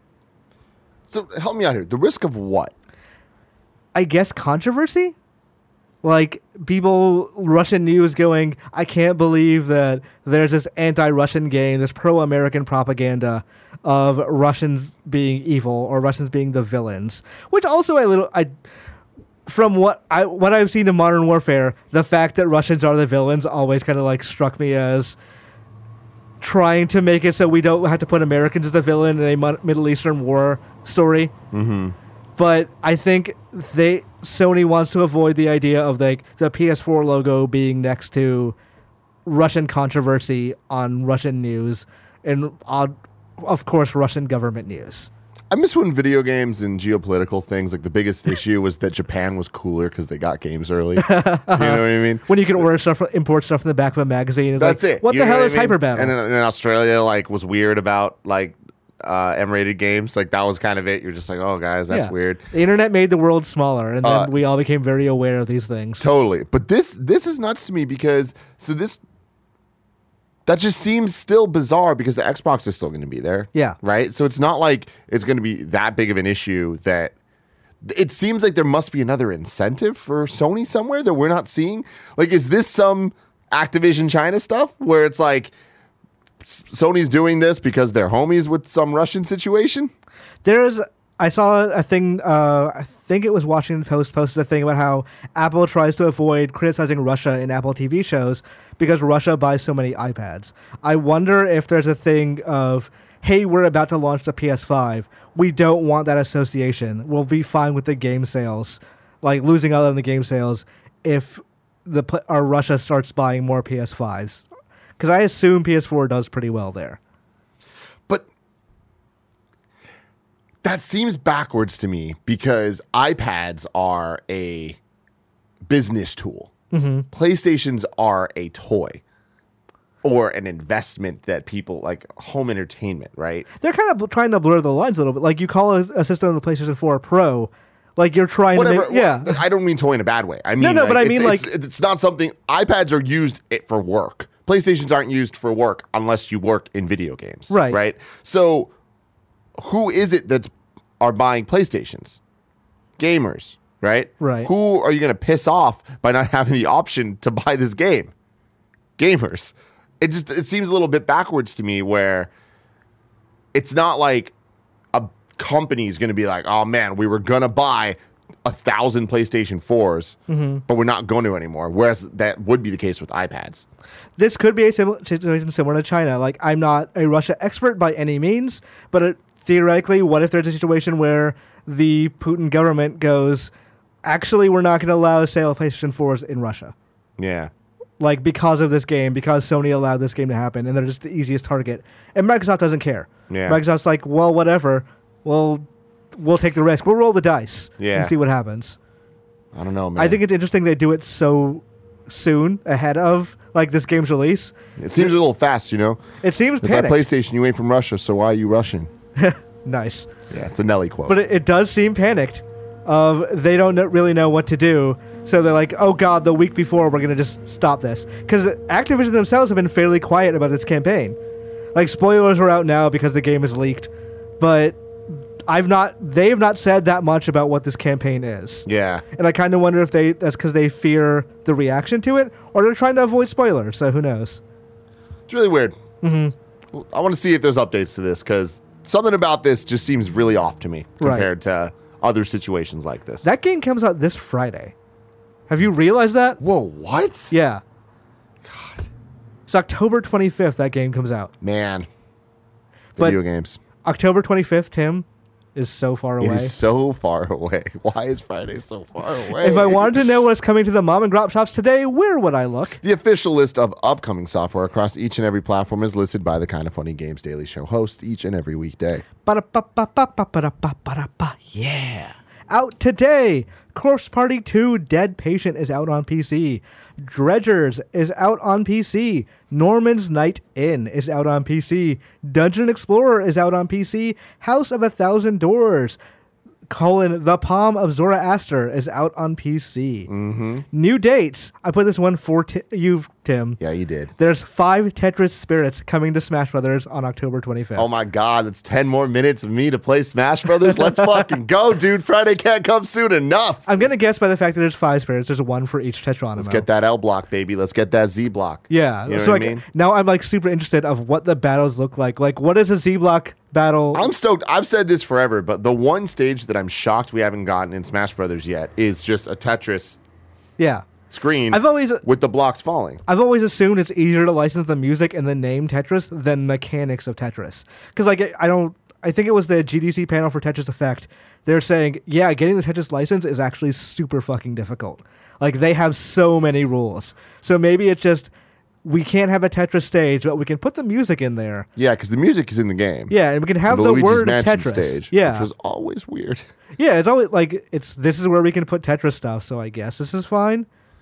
So help me out here. The risk of what? I guess controversy? Like, people, Russian news going, I can't believe that there's this anti-Russian game, this pro-American propaganda of Russians being evil or Russians being the villains. Which also a little, I, from what I what I've seen in Modern Warfare, the fact that Russians are the villains always kind of like struck me as trying to make it so we don't have to put Americans as the villain in a Mo- Middle Eastern war story. Mm-hmm. But I think they Sony wants to avoid the idea of like the P S four logo being next to Russian controversy on Russian news and uh, of course Russian government news. I miss when video games and geopolitical things, like the biggest issue was that Japan was cooler because they got games early. You know what I mean? When you can order stuff, import stuff from the back of a magazine. It's That's like, it. What You the know hell what is I mean? Hyper Battle? And then, and then Australia like was weird about like uh, M-rated games. Like that was kind of it. You're just like, oh guys, that's Yeah. weird. The internet made the world smaller, and then Uh, we all became very aware of these things. Totally. But this this is nuts to me because so this that just seems still bizarre because the Xbox is still going to be there. Yeah. Right? So it's not like it's going to be that big of an issue that it seems like there must be another incentive for Sony somewhere that we're not seeing. Like, is this some Activision China stuff where it's like S- Sony's doing this because they're homies with some Russian situation? There's, I saw a thing. Uh, I think it was Washington Post posted a thing about how Apple tries to avoid criticizing Russia in Apple T V shows because Russia buys so many iPads. I wonder if there's a thing of, hey, we're about to launch the P S five. We don't want that association. We'll be fine with the game sales, like losing out on the game sales if the pl- or Russia starts buying more P S fives. Because I assume P S four does pretty well there. But that seems backwards to me because iPads are a business tool. Mm-hmm. PlayStations are a toy or an investment that people like home entertainment, right? They're kind of bl- trying to blur the lines a little bit. Like you call a, a system on the PlayStation four Pro, like you're trying Whatever. to make, yeah. Well, I don't mean toy in a bad way. I mean, no, but I it's- mean, it's, like- it's not something. iPads are used it for work. PlayStations aren't used for work unless you work in video games, Right. Right. So, who is it that's are buying PlayStations? Gamers, right? Right. Who are you going to piss off by not having the option to buy this game? Gamers. It just it seems a little bit backwards to me where it's not like a company is going to be like, oh man, we were going to buy a thousand PlayStation fours, Mm-hmm. but we're not going to anymore. Whereas that would be the case with iPads. This could be a sim- situation similar to China. Like I'm not a Russia expert by any means, but it, theoretically, what if there's a situation where the Putin government goes, actually, we're not going to allow the sale of PlayStation fours in Russia. Yeah. Like because of this game, because Sony allowed this game to happen, and they're just the easiest target. And Microsoft doesn't care. Yeah. Microsoft's like, well, whatever. We'll we'll take the risk. We'll roll the dice Yeah. and see what happens. I don't know, man. I think it's interesting they do it so soon ahead of like this game's release. it seems a little fast, you know? It seems It's like panicked. PlayStation, you ain't from Russia, so why are you Russian? Nice. Yeah, it's a Nelly quote. But it, it does seem panicked. Of they don't kn- really know what to do, so they're like, "Oh God, the week before we're gonna just stop this." Because Activision themselves have been fairly quiet about this campaign. Like spoilers are out now because the game is leaked, but I've not. They have not said that much about what this campaign is. yeah. And I kind of wonder if they that's because they fear the reaction to it, or they're trying to avoid spoilers. So who knows? It's really weird. Mm-hmm. I want to see if there's updates to this because something about this just seems really off to me Right. compared to other situations like this. That game comes out this Friday. Have you realized that? Whoa, what? Yeah. God. It's October twenty-fifth that game comes out. Man. But- Video games. October twenty-fifth, Tim, is so far It away. is so far away. Why is Friday so far away? If I wanted to know what's coming to the mom and grop shops today, where would I look? The official list of upcoming software across each and every platform is listed by the Kind of Funny Games Daily Show host each and every weekday. Ba-da-ba-ba-ba-ba-ba-da-ba. Yeah. Out today. Corpse Party two Dead Patient is out on P C. Dredgers is out on P C. Norman's Night In is out on P C. Dungeon Explorer is out on P C. House of a Thousand Doors, colon, The Palm of Zoroaster is out on P C. Mm-hmm. New dates. I put this one for t- you, Tim. Yeah, you did. There's five Tetris Spirits coming to Smash Brothers on October twenty-fifth. Oh my God, it's ten more minutes of me to play Smash Brothers. Let's fucking go, dude. Friday can't come soon enough. I'm going to guess by the fact that there's five spirits, there's one for each Tetronimo. Let's get that L block, baby. Let's get that Z block. Yeah. You know so what like, I mean? now I'm like super interested of what the battles look like. Like what is a Z block battle? I'm stoked. I've said this forever, but the one stage that I'm shocked we haven't gotten in Smash Brothers yet is just a Tetris yeah. screen I've always with the blocks falling. I've always assumed it's easier to license the music and the name Tetris than mechanics of Tetris. Cuz like I don't I think it was the G D C panel for Tetris Effect. They're saying, yeah, getting the Tetris license is actually super fucking difficult. Like, they have so many rules. So maybe it's just, we can't have a Tetris stage, but we can put the music in there. Yeah, because the music is in the game. Yeah, and we can have the, the Luigi's word Mansion Tetris. stage, Yeah. which was always weird. Yeah, it's always like, it's this is where we can put Tetris stuff, so I guess this is fine.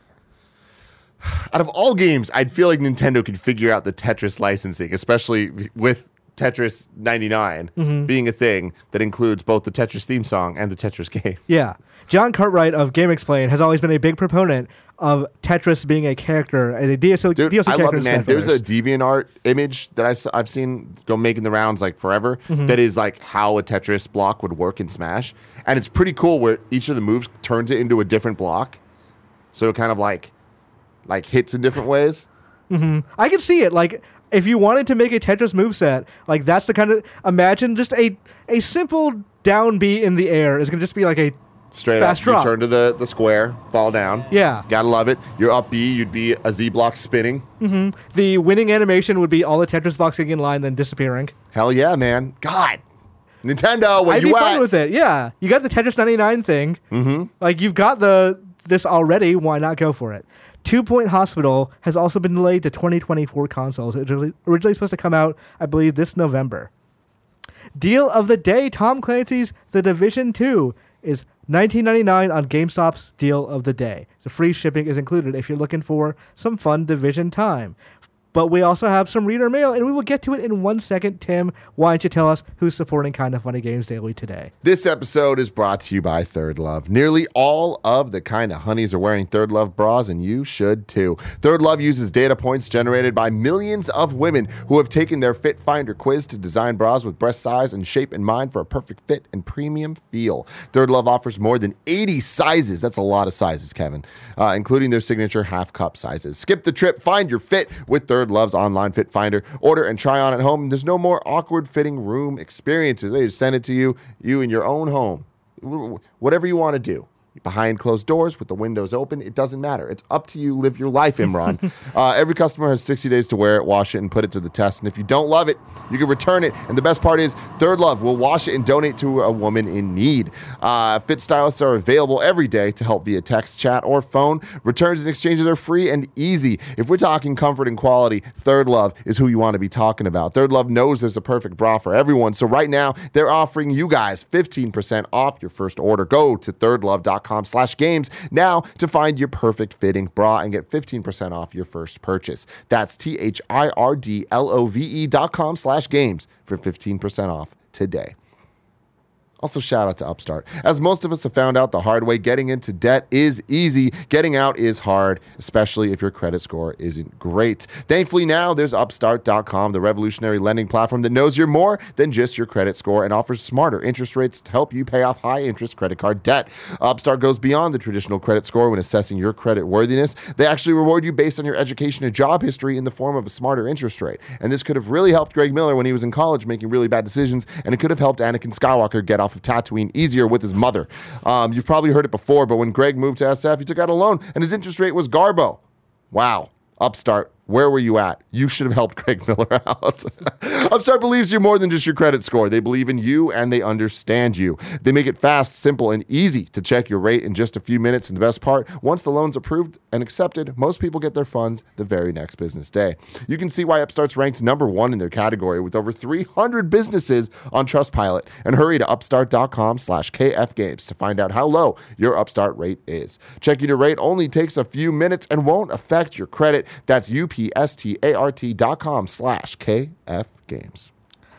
Out of all games, I'd feel like Nintendo could figure out the Tetris licensing, especially with Tetris ninety-nine Mm-hmm. being a thing that includes both the Tetris theme song and the Tetris game. Yeah. John Cartwright of Game Explain has always been a big proponent of Tetris being a character, and a D S O, Dude, D L C I character love it, in man. Smash There's a Brothers. DeviantArt image that I, s- I've seen go making the rounds like forever Mm-hmm. that is like how a Tetris block would work in Smash. And it's pretty cool where each of the moves turns it into a different block. So it kind of like like hits in different ways. I can see it. Like, if you wanted to make a Tetris moveset, like, that's the kind of... Imagine just a a simple down B in the air is going to just be like a... Straight Fast up, drop. you turn to the, the square, fall down. Yeah. Gotta love it. You're up B, you'd be a Z block spinning. The winning animation would be all the Tetris blocks getting in line, then disappearing. Hell yeah, man. God. Nintendo, where I'd you be at? fine with it. Yeah. You got the Tetris ninety-nine thing. Mm-hmm. Like, you've got the this already. Why not go for it? Two Point Hospital has also been delayed to twenty twenty-four consoles. It was originally originally supposed to come out, I believe, this November. Deal of the day, Tom Clancy's The Division two is nineteen ninety-nine on GameStop's Deal of the Day. So free shipping is included if you're looking for some fun Division time. But we also have some reader mail, and we will get to it in one second. Tim, why don't you tell us who's supporting Kinda Funny Games Daily today? This episode is brought to you by Third Love. Nearly all of the Kinda Honeys are wearing Third Love bras, and you should too. Third Love uses data points generated by millions of women who have taken their Fit Finder quiz to design bras with breast size and shape in mind for a perfect fit and premium feel. Third Love offers more than eighty sizes. That's a lot of sizes, Kevin, uh, including their signature half cup sizes. Skip the trip. Find your fit with Third Love's online Fit Finder. Order and try on at home. There's no more awkward fitting room experiences. They just send it to you, you in your own home. Whatever you want to do. Behind closed doors with the windows open, it doesn't matter. It's up to you. Live your life, Imran. uh, every customer has sixty days to wear it, wash it, and put it to the test. And if you don't love it, you can return it. And the best part is Third Love will wash it and donate to a woman in need. Uh, fit stylists are available every day to help via text, chat, or phone. Returns and exchanges are free and easy. If we're talking comfort and quality, Third Love is who you want to be talking about. Third Love knows there's a perfect bra for everyone. So right now, they're offering you guys fifteen percent off your first order. Go to thirdlove dot com slash games now to find your perfect fitting bra and get fifteen percent off your first purchase. That's T H I R D L O V E dot com slash games for fifteen percent off today. Also, shout out to Upstart. As most of us have found out the hard way, getting into debt is easy. Getting out is hard, especially if your credit score isn't great. Thankfully, now there's Upstart dot com, the revolutionary lending platform that knows you're more than just your credit score and offers smarter interest rates to help you pay off high-interest credit card debt. Upstart goes beyond the traditional credit score when assessing your credit worthiness. They actually reward you based on your education and job history in the form of a smarter interest rate. And this could have really helped Greg Miller when he was in college making really bad decisions, and it could have helped Anakin Skywalker get off of Tatooine easier with his mother. Um, you've probably heard it before, but when Greg moved to S F, he took out a loan, and his interest rate was Garbo. Wow. Upstart, where were you at? You should have helped Greg Miller out. Upstart believes you're more than just your credit score. They believe in you, and they understand you. They make it fast, simple, and easy to check your rate in just a few minutes. And the best part, once the loan's approved and accepted, most people get their funds the very next business day. You can see why Upstart's ranked number one in their category with over three hundred businesses on Trustpilot. And hurry to upstart dot com slash K F games to find out how low your Upstart rate is. Checking your rate only takes a few minutes and won't affect your credit. That's U P S T A R T dot com slash K F games.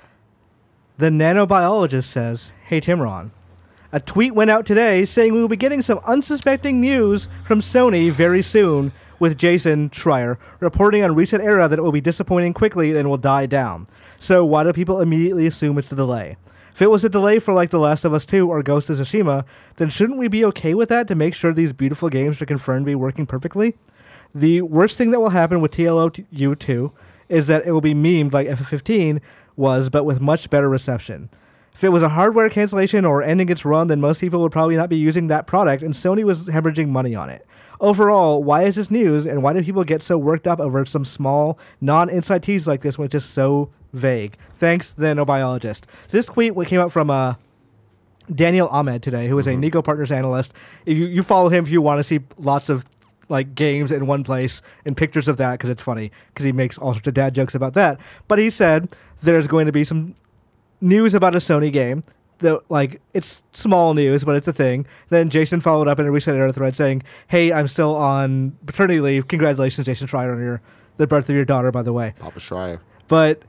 The nanobiologist says, "Hey Timron, a tweet went out today saying we will be getting some unsuspecting news from Sony very soon, with Jason Schreier reporting on Reset Era that it will be disappointing quickly and will die down. So why do people immediately assume it's a delay? If it was a delay for like The Last of Us two or Ghost of Tsushima, then shouldn't we be okay with that to make sure these beautiful games are confirmed to be working perfectly? The worst thing that will happen with T L O U two is that it will be memed like F F fifteen was, but with much better reception. If it was a hardware cancellation or ending its run, then most people would probably not be using that product, and Sony was hemorrhaging money on it. Overall, why is this news, and why do people get so worked up over some small, non-inside tease like this when it's just so vague? Thanks, the nanobiologist. So this tweet came out from uh, Daniel Ahmed today, who is mm-hmm. a Nico Partners analyst. If you, you follow him if you want to see lots of like games in one place and pictures of that, because it's funny, because he makes all sorts of dad jokes about that. But he said there's going to be some news about a Sony game. The, like, it's small news, but it's a thing. Then Jason followed up in a recent Reddit thread saying, hey, I'm still on paternity leave. Congratulations, Jason Schreier, on your, the birth of your daughter, by the way. Papa Schreier. But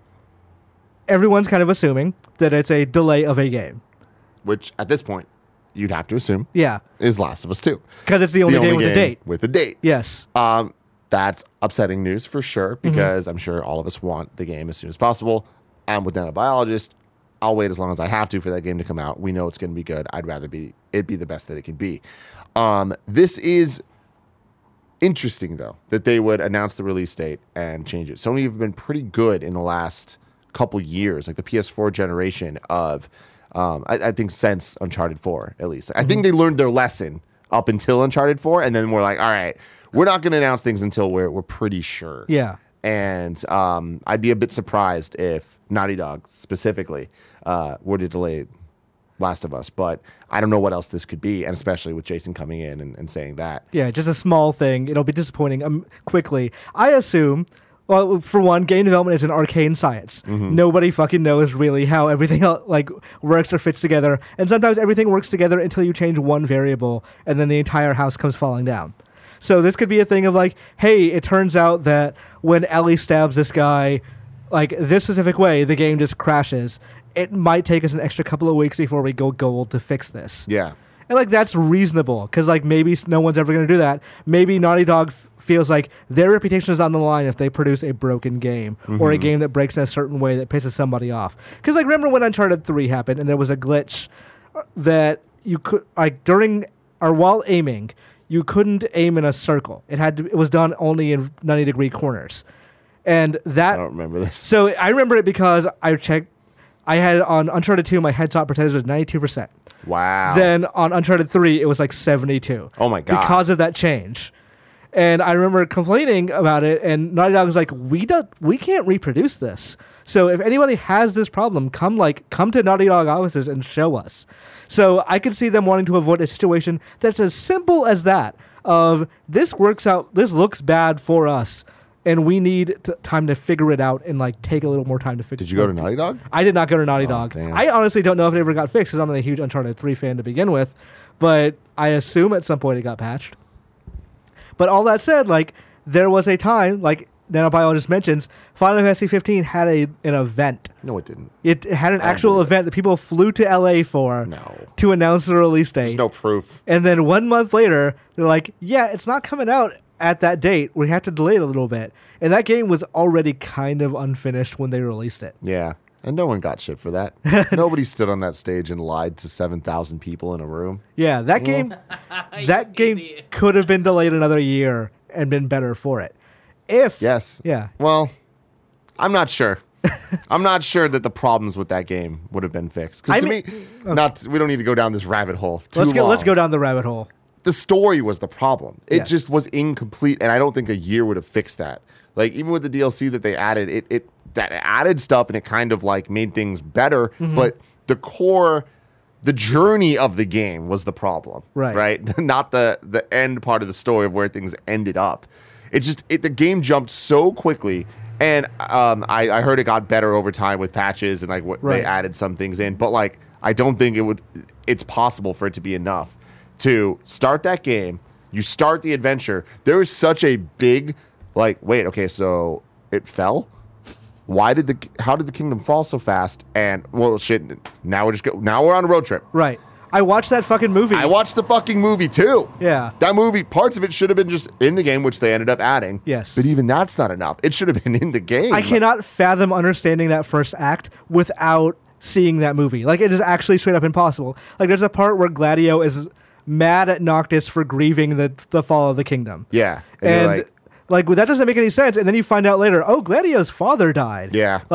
everyone's kind of assuming that it's a delay of a game. Which, at this point, you'd have to assume yeah. is Last of Us two. Because it's the only, the only game with game a date. With a date. Yes. Um, that's upsetting news for sure, because mm-hmm. I'm sure all of us want the game as soon as possible. I'm with Nanobiologist. I'll wait as long as I have to for that game to come out. We know it's going to be good. I'd rather be it be the best that it can be. Um, this is interesting, though, that they would announce the release date and change it. Sony have been pretty good in the last couple years, like the P S four generation of, um, I, I think since Uncharted four, at least. Mm-hmm. I think they learned their lesson up until Uncharted four, and then we're like, all right, we're not going to announce things until we're we're pretty sure. Yeah. And um, I'd be a bit surprised if Naughty Dog specifically uh, were to delay Last of Us. But I don't know what else this could be, and especially with Jason coming in and, and saying that. Yeah, just a small thing. It'll be disappointing um, quickly. I assume, well, for one, game development is an arcane science. Mm-hmm. Nobody fucking knows really how everything else, like works or fits together. And sometimes everything works together until you change one variable, and then the entire house comes falling down. So this could be a thing of like, hey, it turns out that when Ellie stabs this guy, like this specific way, the game just crashes. It might take us an extra couple of weeks before we go gold to fix this. Yeah. And like that's reasonable, because like maybe no one's ever going to do that. Maybe Naughty Dog f- feels like their reputation is on the line if they produce a broken game mm-hmm. or a game that breaks in a certain way that pisses somebody off. Because like remember when Uncharted three happened and there was a glitch that you could like during or while aiming. You couldn't aim in a circle. It had to, it was done only in ninety degree corners. And that I don't remember this. So I remember it because I checked I had on Uncharted two my headshot percentage was ninety-two percent. Wow. Then on Uncharted three it was like seventy-two. Oh my god. Because of that change. And I remember complaining about it, and Naughty Dog was like, "We don't we can't reproduce this. So if anybody has this problem, come like come to Naughty Dog offices and show us." So I could see them wanting to avoid a situation that's as simple as that of this works out, this looks bad for us, and we need t- time to figure it out and like take a little more time to fix it. Did you go to Naughty Dog? I did not go to Naughty oh, Dog. Damn. I honestly don't know if it ever got fixed because I'm not a huge Uncharted three fan to begin with, but I assume at some point it got patched. But all that said, like there was a time, like Nanobiologist mentions, Final Fantasy fifteen had a an event. No, it didn't. It had an actual event that people flew to L A for no. to announce the release date. There's no proof. And then one month later, they're like, yeah, it's not coming out at that date. We have to delay it a little bit. And that game was already kind of unfinished when they released it. Yeah. And no one got shit for that. Nobody stood on that stage and lied to seven thousand people in a room. Yeah, that game, that game idiot. could have been delayed another year and been better for it. If yes, yeah. Well, I'm not sure. I'm not sure that the problems with that game would have been fixed. Because to mean, me, okay. not we don't need to go down this rabbit hole. Too let's go. long. Let's go down the rabbit hole. The story was the problem. It Yes. just was incomplete, and I don't think a year would have fixed that. Like even with the D L C that they added, it it that added stuff and it kind of like made things better. Mm-hmm. But the core, the journey of the game was the problem. Right. Right. Not the the end part of the story of where things ended up. It just it, the game jumped so quickly, and um, I, I heard it got better over time with patches and like what Right. they added some things in. But like I don't think it would. It's possible for it to be enough to start that game. You start the adventure. There is such a big like wait okay so it fell. Why did the how did the kingdom fall so fast? And well shit. Now we're just go. Now we're on a road trip. Right. I watched that fucking movie. I watched the fucking movie too. Yeah. That movie, parts of it should have been just in the game, which they ended up adding. Yes. But even that's not enough. It should have been in the game. I cannot fathom understanding that first act without seeing that movie. Like, it is actually straight up impossible. Like, there's a part where Gladio is mad at Noctis for grieving the the fall of the kingdom. Yeah. And, And, you're like, like, well, that doesn't make any sense. And then you find out later, oh, Gladio's father died. Yeah. Like,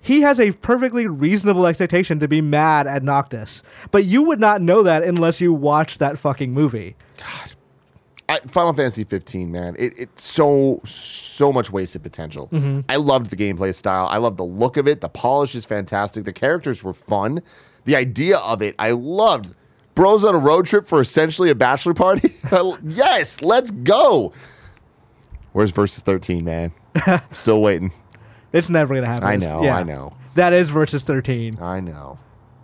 he has a perfectly reasonable expectation to be mad at Noctis. But you would not know that unless you watch that fucking movie. God. I, Final Fantasy fifteen, man, it it's so so much wasted potential. Mm-hmm. I loved the gameplay style. I loved the look of it. The polish is fantastic. The characters were fun. The idea of it, I loved. Bros on a road trip for essentially a bachelor party. Yes, let's go. Where's Versus thirteen, man? Still waiting. It's never gonna happen. I know. Yeah. I know. That is Versus thirteen. I know.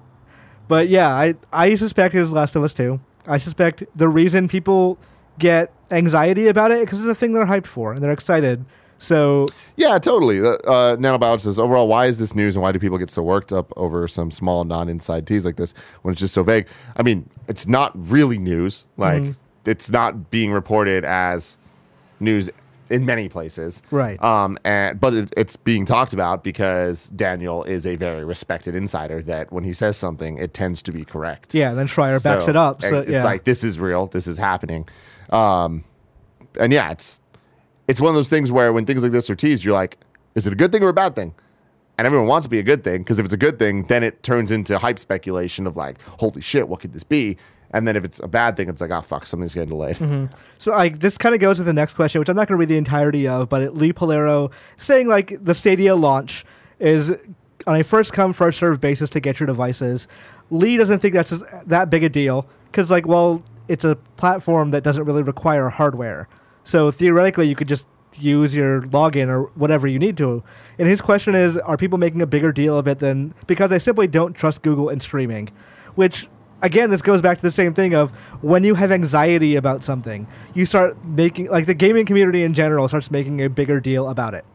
But yeah, I I suspect it was Last of Us two. I suspect the reason people get anxiety about it because it's a thing they're hyped for and they're excited. So Yeah, totally. Uh, uh, Nanobiologist says, overall, why is this news and why do people get so worked up over some small non-inside teas like this when it's just so vague? I mean, it's not really news. Like, Mm-hmm. it's not being reported as news in many places. Right. Um, and but it, it's being talked about because Daniel is a very respected insider that when he says something, it tends to be correct. yeah, and then Schreier backs So, it up. So it's yeah. like, this is real. This is happening. Um, and yeah, it's it's one of those things where when things like this are teased, you're like, is it a good thing or a bad thing? And everyone wants to be a good thing because if it's a good thing, then it turns into hype speculation of like, holy shit, what could this be? And then if it's a bad thing, it's like, oh, fuck, something's getting delayed. Mm-hmm. So like this kind of goes with the next question, which I'm not going to read the entirety of, but it, Lee Polero saying like the Stadia launch is on a first come first served basis to get your devices. Lee doesn't think that's that big a deal because like, well, it's a platform that doesn't really require hardware. So theoretically, you could just use your login or whatever you need to. And his question is, are people making a bigger deal of it than because I simply don't trust Google in streaming, which again, this goes back to the same thing of when you have anxiety about something, you start making, like the gaming community in general starts making a bigger deal about it.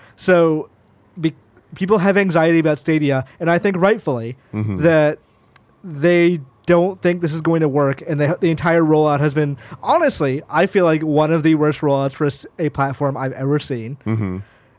So be, people have anxiety about Stadia, and I think rightfully Mm-hmm. that they don't think this is going to work, and the, the entire rollout has been, honestly, I feel like one of the worst rollouts for a, s- a platform I've ever seen. Mm-hmm.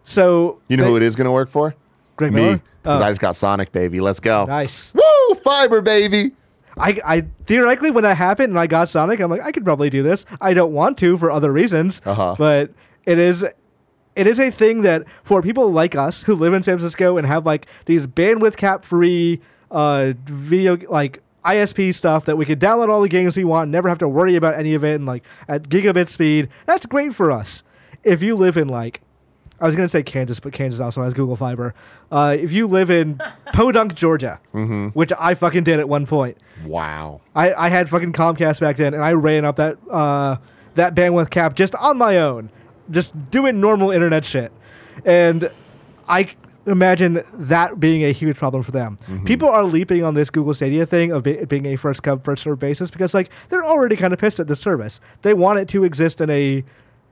So You know they- who it is going to work for? Greg Me. Miller? Because Oh, I just got Sonic, baby. Let's go. nice. Woo! Fiber, baby. I, I theoretically, when that happened and I got Sonic, I'm like, I could probably do this. I don't want to for other reasons, Uh-huh. but it is, it is a thing that for people like us who live in San Francisco and have like these bandwidth cap free, uh, video like I S P stuff that we could download all the games we want, never have to worry about any of it, and like at gigabit speed. That's great for us. If you live in like, I was gonna say Kansas, but Kansas also has Google Fiber. Uh, if you live in Podunk, Georgia, Mm-hmm. which I fucking did at one point. Wow. I, I had fucking Comcast back then, and I ran up that uh, that bandwidth cap just on my own, just doing normal internet shit. And I c- imagine that being a huge problem for them. People are leaping on this Google Stadia thing of be- being a first come first served basis because like they're already kind of pissed at the service. They want it to exist in a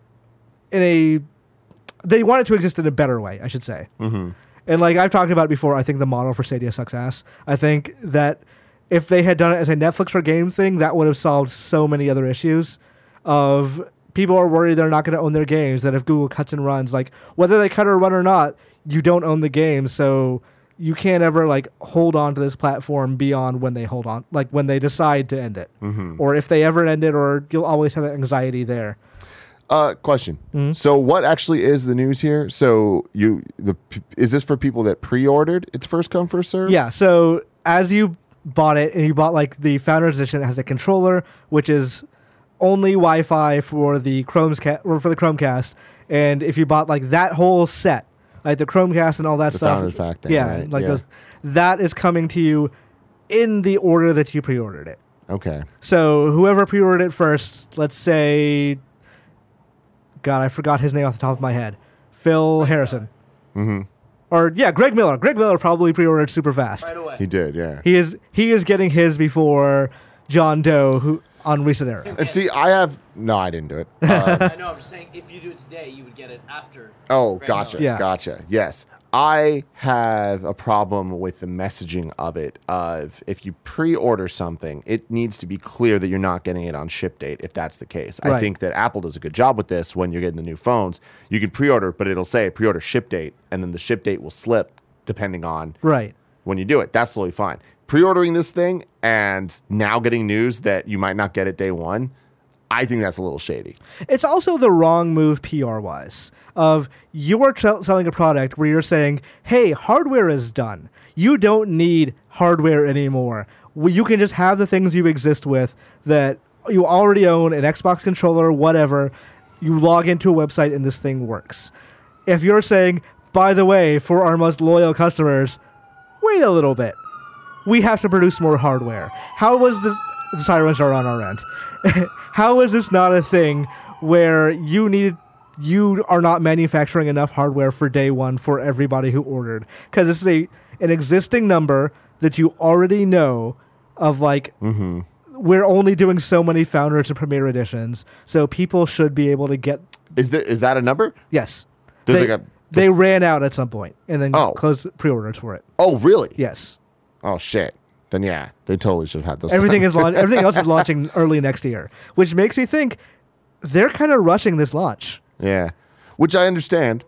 in a they want it to exist in a better way, I should say. Mm-hmm. And like I've talked about before, I think the model for Stadia sucks ass. I think that if they had done it as a Netflix for games thing, that would have solved so many other issues of people are worried they're not going to own their games, that if Google cuts and runs, like whether they cut or run or not, you don't own the game. So you can't ever like hold on to this platform beyond when they hold on, like when they decide to end it. Mm-hmm. Or if they ever end it, or you'll always have that anxiety there. Uh, question. Mhm. So, what actually is the news here? So, you the is this for people that pre-ordered? It's first come first serve. Yeah, so as you bought it, and you bought like the Founders Edition, it has a controller, which is only Wi-Fi for the Chromecast or for the Chromecast. And if you bought like that whole set, like the Chromecast and all that The stuff, Founders Pack thing, yeah, right? like Yeah. those, that is coming to you in the order that you pre-ordered it. Okay. So whoever pre-ordered it first, let's say, God, I forgot his name off the top of my head, Phil Harrison, Mm-hmm. or yeah, Greg Miller. Greg Miller probably pre-ordered super fast. Right away. He did. Yeah. He is he is getting his before John Doe, who on Recent Era. And see, I have no. I didn't do it. Uh, I know. I'm just saying, if you do it today, you would get it after. Oh, Greg gotcha. Miller. Yeah. Gotcha. Yes. I have a problem with the messaging of it. Of if you pre-order something, it needs to be clear that you're not getting it on ship date, if that's the case. I Right. think that Apple does a good job with this when you're getting the new phones. You can pre-order, but it'll say pre-order ship date, and then the ship date will slip depending on Right. when you do it. That's totally fine. Pre-ordering this thing and now getting news that you might not get it day one, I think that's a little shady. It's also the wrong move P R wise. Of you are t- selling a product where you're saying, "Hey, hardware is done. You don't need hardware anymore. Well, you can just have the things you exist with that you already own, an Xbox controller, whatever. You log into a website and this thing works." If you're saying, "By the way, for our most loyal customers, wait a little bit. We have to produce more hardware." How was this? The sirens are on our end. How is this not a thing where you need you are not manufacturing enough hardware for day one for everybody who ordered? Because this is a an existing number that you already know of. Like, Mm-hmm. we're only doing so many Founders and Premier editions, so people should be able to get. Is there is that a number? Yes, There's they, like a- they ran out at some point and then Oh. closed pre-orders for it. Oh, really? Yes, Oh, shit. Then yeah, they totally should have had those. everything done. is launch- everything else is launching early next year, which makes me think they're kind of rushing this launch. Yeah, which I understand.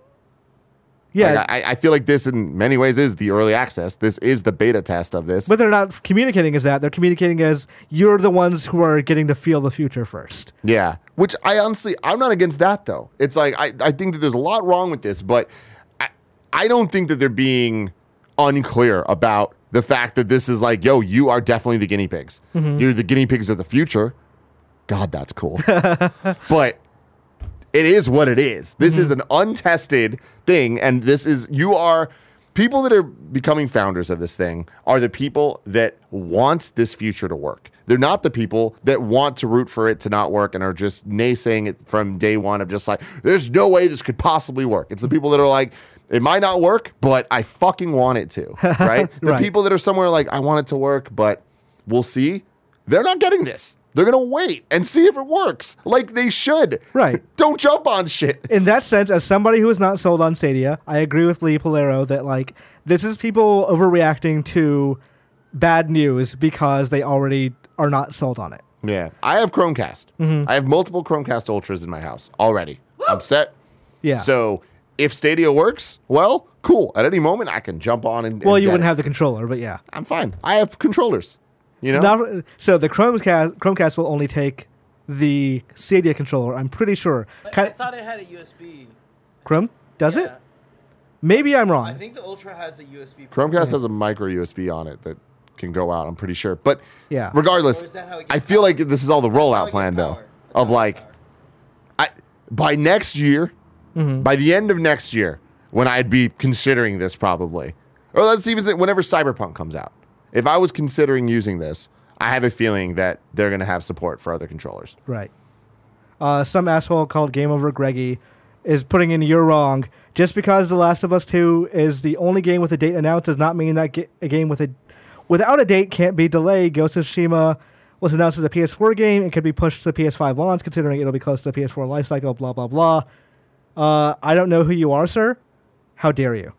Yeah, Like, I, I feel like this in many ways is the early access. This is the beta test of this. but they're not communicating as that. They're communicating as you're the ones who are getting to feel the future first. Yeah, which I honestly, I'm not against that though. It's like, I, I think that there's a lot wrong with this, but I, I don't think that they're being unclear about the fact that this is like, yo, you are definitely the guinea pigs. You're the guinea pigs of the future. God, that's cool. But it is what it is. This is an untested thing, and this is, you are, people that are becoming founders of this thing are the people that want this future to work. They're not the people that want to root for it to not work and are just naysaying it from day one of just like, there's no way this could possibly work. It's the people that are like, it might not work, but I fucking want it to, right? The Right. people that are somewhere like, I want it to work, but we'll see. They're not getting this. They're going to wait and see if it works like they should. Right. Don't jump on shit. In that sense, as somebody who is not sold on Stadia, I agree with Lee Polero that like this is people overreacting to bad news because they already are not sold on it. Yeah. I have Chromecast. Mm-hmm. I have multiple Chromecast Ultras in my house already. I'm set. Yeah. So if Stadia works, well, cool. At any moment, I can jump on and. well, and you get wouldn't it. have the controller, but yeah. I'm fine. I have controllers. You know? Now, so the Chromecast Chromecast will only take the Stadia controller. I'm pretty sure. But Ki- I thought it had a U S B. Chrome does it? Yeah. Maybe I'm wrong. I think the Ultra has a U S B. Chromecast has a micro U S B on it that can go out. I'm pretty sure. But Yeah. regardless, Or is that how it I gets feel power? like this is all the That's how it rollout gets plan, though, power. That's of how it like, gets power. I by next year, Mm-hmm. by the end of next year, when I'd be considering this probably, or let's even think whenever Cyberpunk comes out, if I was considering using this, I have a feeling that they're going to have support for other controllers. Right. Uh, some asshole called Game Over Greggy is putting in "you're wrong." Just because The Last of Us two is the only game with a date announced does not mean that ga- a game with a without a date can't be delayed. Ghost of Tsushima was announced as a P S four game and could be pushed to the P S five launch, considering it'll be close to the P S four lifecycle. Blah blah blah. Uh, I don't know who you are, sir. How dare you?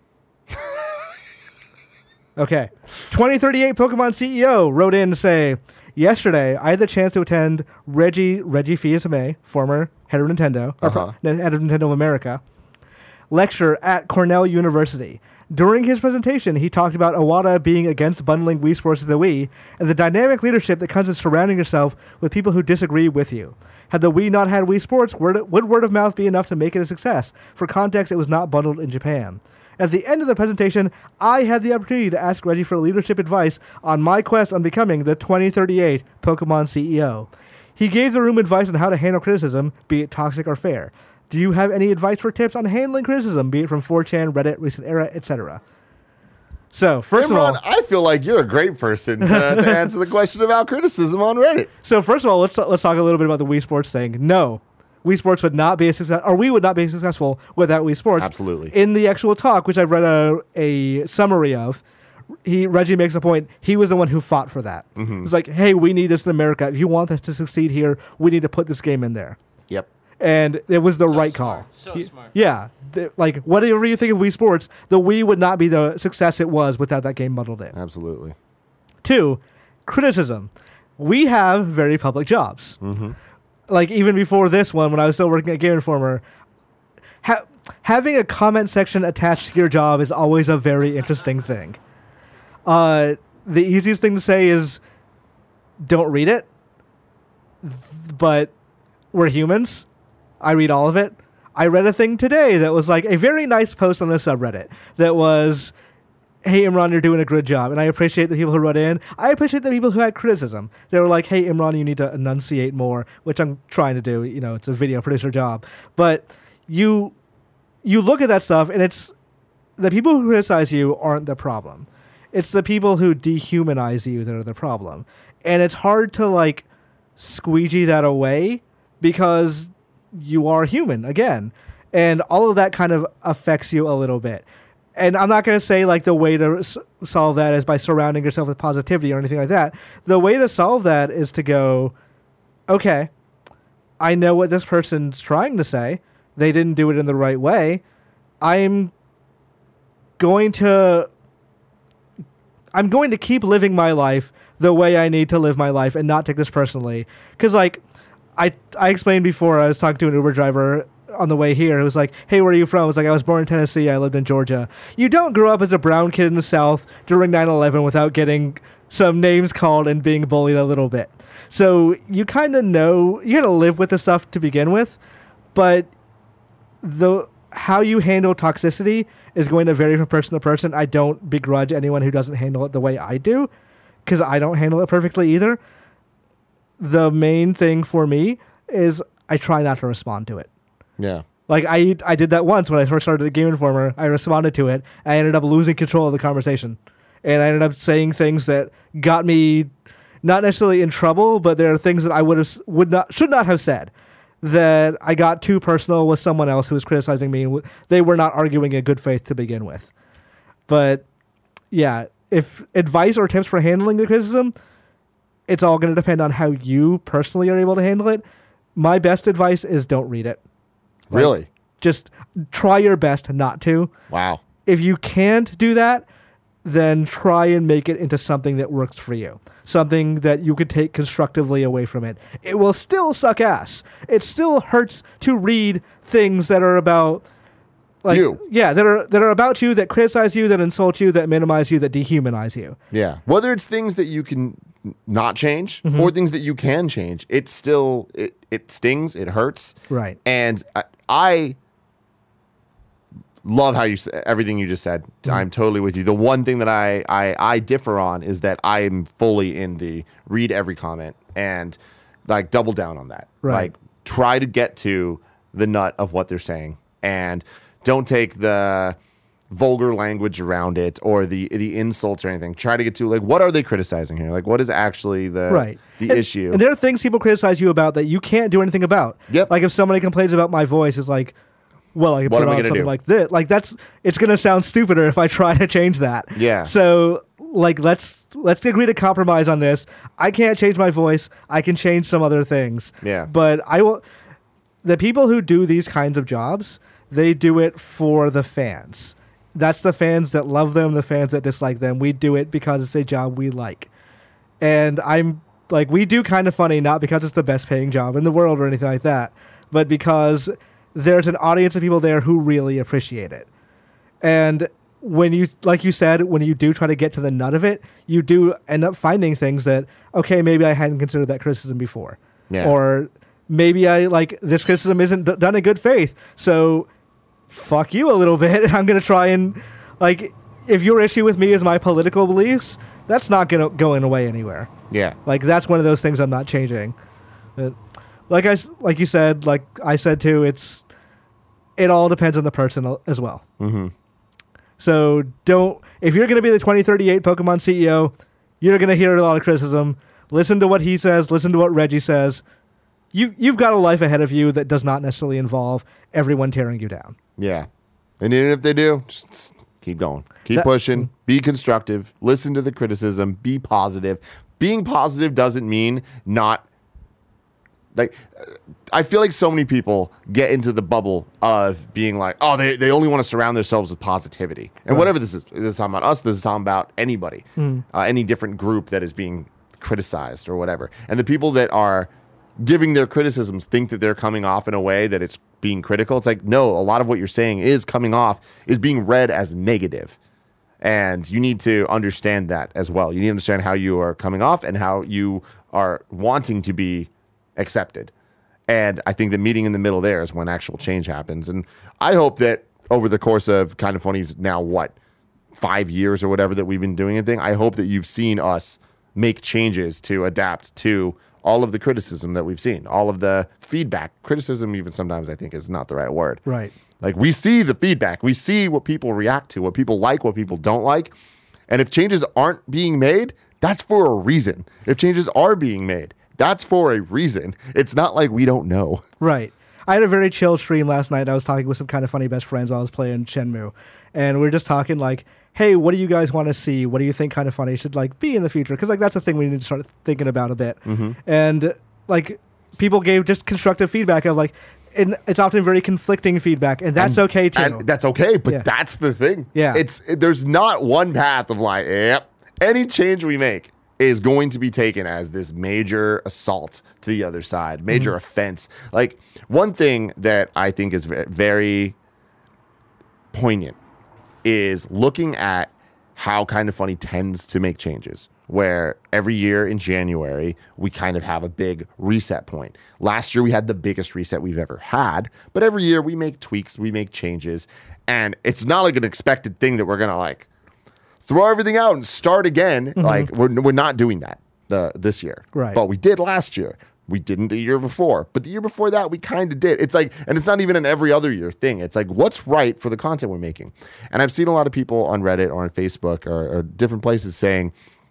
Okay. twenty thirty-eight Pokemon C E O wrote in to say, yesterday, I had the chance to attend Reggie Reggie Fils-Aimé, former head of Nintendo, or Uh-huh. pro- head of Nintendo of America, lecture at Cornell University. During his presentation, he talked about Iwata being against bundling Wii Sports with the Wii and the dynamic leadership that comes with surrounding yourself with people who disagree with you. Had the Wii not had Wii Sports, word, would word of mouth be enough to make it a success? For context, it was not bundled in Japan. At the end of the presentation, I had the opportunity to ask Reggie for leadership advice on my quest on becoming the twenty thirty-eight Pokemon C E O. He gave the room advice on how to handle criticism, be it toxic or fair. Do you have any advice for tips on handling criticism, be it from four chan, Reddit, Recent Era, et cetera? So, first Imran, of all, I feel like you're a great person to, to answer the question about criticism on Reddit. so first of all, let's let's talk a little bit about the Wii Sports thing. No, Wii Sports would not be a success, or we would not be successful without Wii Sports. Absolutely. In the actual talk, which I've read a, a summary of, he Reggie makes a point. He was the one who fought for that. Mm-hmm. It's like, hey, we need this in America. If you want us to succeed here, we need to put this game in there. Yep. And it was the So right smart. call. So Y- smart. Yeah. Th- like, whatever you think of Wii Sports, the Wii would not be the success it was without that game bundled in. Absolutely. Two, criticism. We have very public jobs. Mm-hmm. Like, even before this one, when I was still working at Game Informer, ha- having a comment section attached to your job is always a very interesting thing. Uh, the easiest thing to say is don't read it. But we're humans. I read all of it. I read a thing today that was like a very nice post on the subreddit that was, hey, Imran, you're doing a good job. And I appreciate the people who wrote in. I appreciate the people who had criticism. They were like, hey, Imran, you need to enunciate more, which I'm trying to do. You know, it's a video producer job. But you you look at that stuff, and it's the people who criticize you aren't the problem. It's the people who dehumanize you that are the problem. And it's hard to, like, squeegee that away because you are human, again. And all of that kind of affects you a little bit. And I'm not going to say, like, the way to s- solve that is by surrounding yourself with positivity or anything like that. The way to solve that is to go, okay, I know what this person's trying to say. They didn't do it in the right way. I'm going to... I'm going to keep living my life the way I need to live my life and not take this personally. Because, like, I I explained before, I was talking to an Uber driver on the way here. It was like, hey, where are you from? It was like, I was born in Tennessee. I lived in Georgia. You don't grow up as a brown kid in the South during nine eleven without getting some names called and being bullied a little bit. So you kind of know, you got to live with the stuff to begin with. But the how you handle toxicity is going to vary from person to person. I don't begrudge anyone who doesn't handle it the way I do, because I don't handle it perfectly either. The main thing for me is I try not to respond to it. Yeah. Like, I I did that once when I first started the Game Informer. I responded to it. I ended up losing control of the conversation. And I ended up saying things that got me not necessarily in trouble, but there are things that I would have would not should not have said, that I got too personal with someone else who was criticizing me. They were not arguing in good faith to begin with. But yeah, if advice or tips for handling the criticism, it's all going to depend on how you personally are able to handle it. My best advice is don't read it. Like, Really? just try your best not to. Wow. If you can't do that, then try and make it into something that works for you. Something that you can take constructively away from it. It will still suck ass. It still hurts to read things that are about, like, you. Yeah, that are that are about you, that criticize you, that insult you, that minimize you, that dehumanize you. Yeah. Whether it's things that you can not change Mm-hmm. or things that you can change, it still it, it stings, it hurts. Right. And I, I love how you s- everything you just said. Mm-hmm. I'm totally with you. The one thing that I, I I differ on is that I'm fully in the read every comment and like double down on that. Right. Like try to get to the nut of what they're saying and don't take the vulgar language around it or the the insults or anything. Try to get to like what are they criticizing here? Like what is actually the Right. the and, issue? And there are things people criticize you about that you can't do anything about. Yep. Like if somebody complains about my voice, it's like, well, I can What put am I on gonna something do? like this. Like that's it's gonna sound stupider if I try to change that. Yeah. So like let's let's agree to compromise on this. I can't change my voice. I can change some other things. Yeah. But I will. The people who do these kinds of jobs, they do it for the fans. That's the fans that love them, the fans that dislike them. We do it because it's a job we like. And I'm like, we do Kind of Funny, not because it's the best paying job in the world or anything like that, but because there's an audience of people there who really appreciate it. And when you, like you said, when you do try to get to the nut of it, you do end up finding things that, okay, maybe I hadn't considered that criticism before. Yeah. Or maybe I, like, this criticism isn't d- done in good faith. So fuck you a little bit. I'm going to try and, like, if your issue with me is my political beliefs, that's not gonna going away anywhere. yeah. Like, that's one of those things I'm not changing. But like I, s- like you said, like I said too, it's, it all depends on the person al- as well. Mm-hmm. So don't, if you're going to be the twenty thirty-eight Pokemon C E O, you're going to hear a lot of criticism. Listen to what he says. Listen to what Reggie says. You, you've got a life ahead of you that does not necessarily involve everyone tearing you down. Yeah. And even if they do, just just keep going. Keep That- pushing. Be constructive. Listen to the criticism. Be positive. Being positive doesn't mean not like uh, I feel like so many people get into the bubble of being like, oh, they, they only want to surround themselves with positivity. And Right. whatever this is, this is talking about us, this is talking about anybody, Hmm. uh, any different group that is being criticized or whatever. And the people that are giving their criticisms think that they're coming off in a way that it's being critical. It's like, no, a lot of what you're saying is coming off, is being read as negative. And you need to understand that as well. You need to understand how you are coming off and how you are wanting to be accepted. And I think the meeting in the middle there is when actual change happens. And I hope that over the course of Kind of Funny's now, what, five years or whatever that we've been doing a thing, I hope that you've seen us make changes to adapt to all of the criticism that we've seen, all of the feedback. Criticism, even sometimes I think is not the right word. Right. Like, we see the feedback. We see what people react to, what people like, what people don't like. And if changes aren't being made, that's for a reason. If changes are being made, that's for a reason. It's not like we don't know. Right. I had a very chill stream last night. I was talking with some Kind of Funny best friends while I was playing Shenmue. And we were just talking like, hey, what do you guys want to see? What do you think Kind of Funny should like be in the future? Because like that's a thing we need to start thinking about a bit. Mm-hmm. And like people gave just constructive feedback of like, and it's often very conflicting feedback, and that's and, okay too. And that's okay, but Yeah. that's the thing. Yeah. It's it, there's not one path of like, yep, any change we make is going to be taken as this major assault to the other side, major Mm-hmm. offense. Like, one thing that I think is ve- very poignant is looking at how Kind of Funny tends to make changes, where every year in January, we kind of have a big reset point. Last year, we had the biggest reset we've ever had, but every year we make tweaks, we make changes, and it's not like an expected thing that we're going to like throw everything out and start again. Mm-hmm. Like, we're, we're not doing that the, this year. Right. But we did last year. We didn't the year before, but the year before that, we kind of did. It's like, and it's not even an every other year thing. It's like, what's right for the content we're making? And I've seen a lot of people on Reddit or on Facebook or, or different places saying,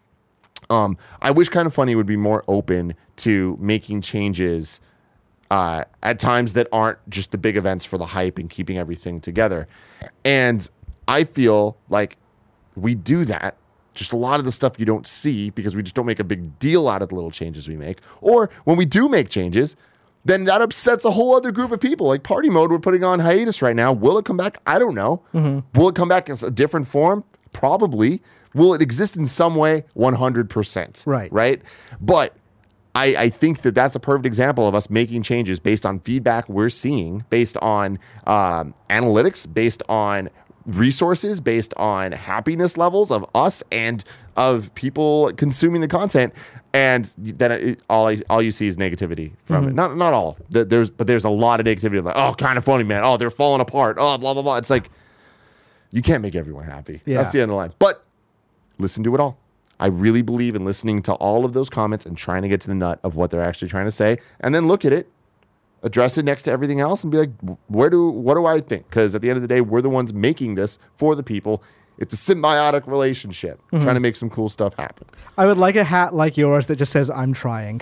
um, I wish Kind of Funny would be more open to making changes uh, at times that aren't just the big events for the hype and keeping everything together. And I feel like we do that. Just a lot of the stuff you don't see because we just don't make a big deal out of the little changes we make. Or when we do make changes, then that upsets a whole other group of people. Like Party Mode, we're putting on hiatus right now. Will it come back? I don't know. Mm-hmm. Will it come back as a different form? Probably. Will it exist in some way? one hundred percent. Right. Right? But I, I think that that's a perfect example of us making changes based on feedback we're seeing, based on um, analytics, based on resources, based on happiness levels of us and of people consuming the content, and then it, all I, all you see is negativity from Mm-hmm. it. Not not all. There's but there's a lot of negativity. Like, oh, Kind of Funny, man. Oh, they're falling apart. Oh, blah blah blah. It's like you can't make everyone happy. Yeah. That's the end of the line. But listen to it all. I really believe in listening to all of those comments and trying to get to the nut of what they're actually trying to say, and then look at it, address it next to everything else, and be like, where do what do I think? Because at the end of the day, we're the ones making this for the people. It's a symbiotic relationship, Mm-hmm. trying to make some cool stuff happen. I would like a hat like yours that just says "I'm trying."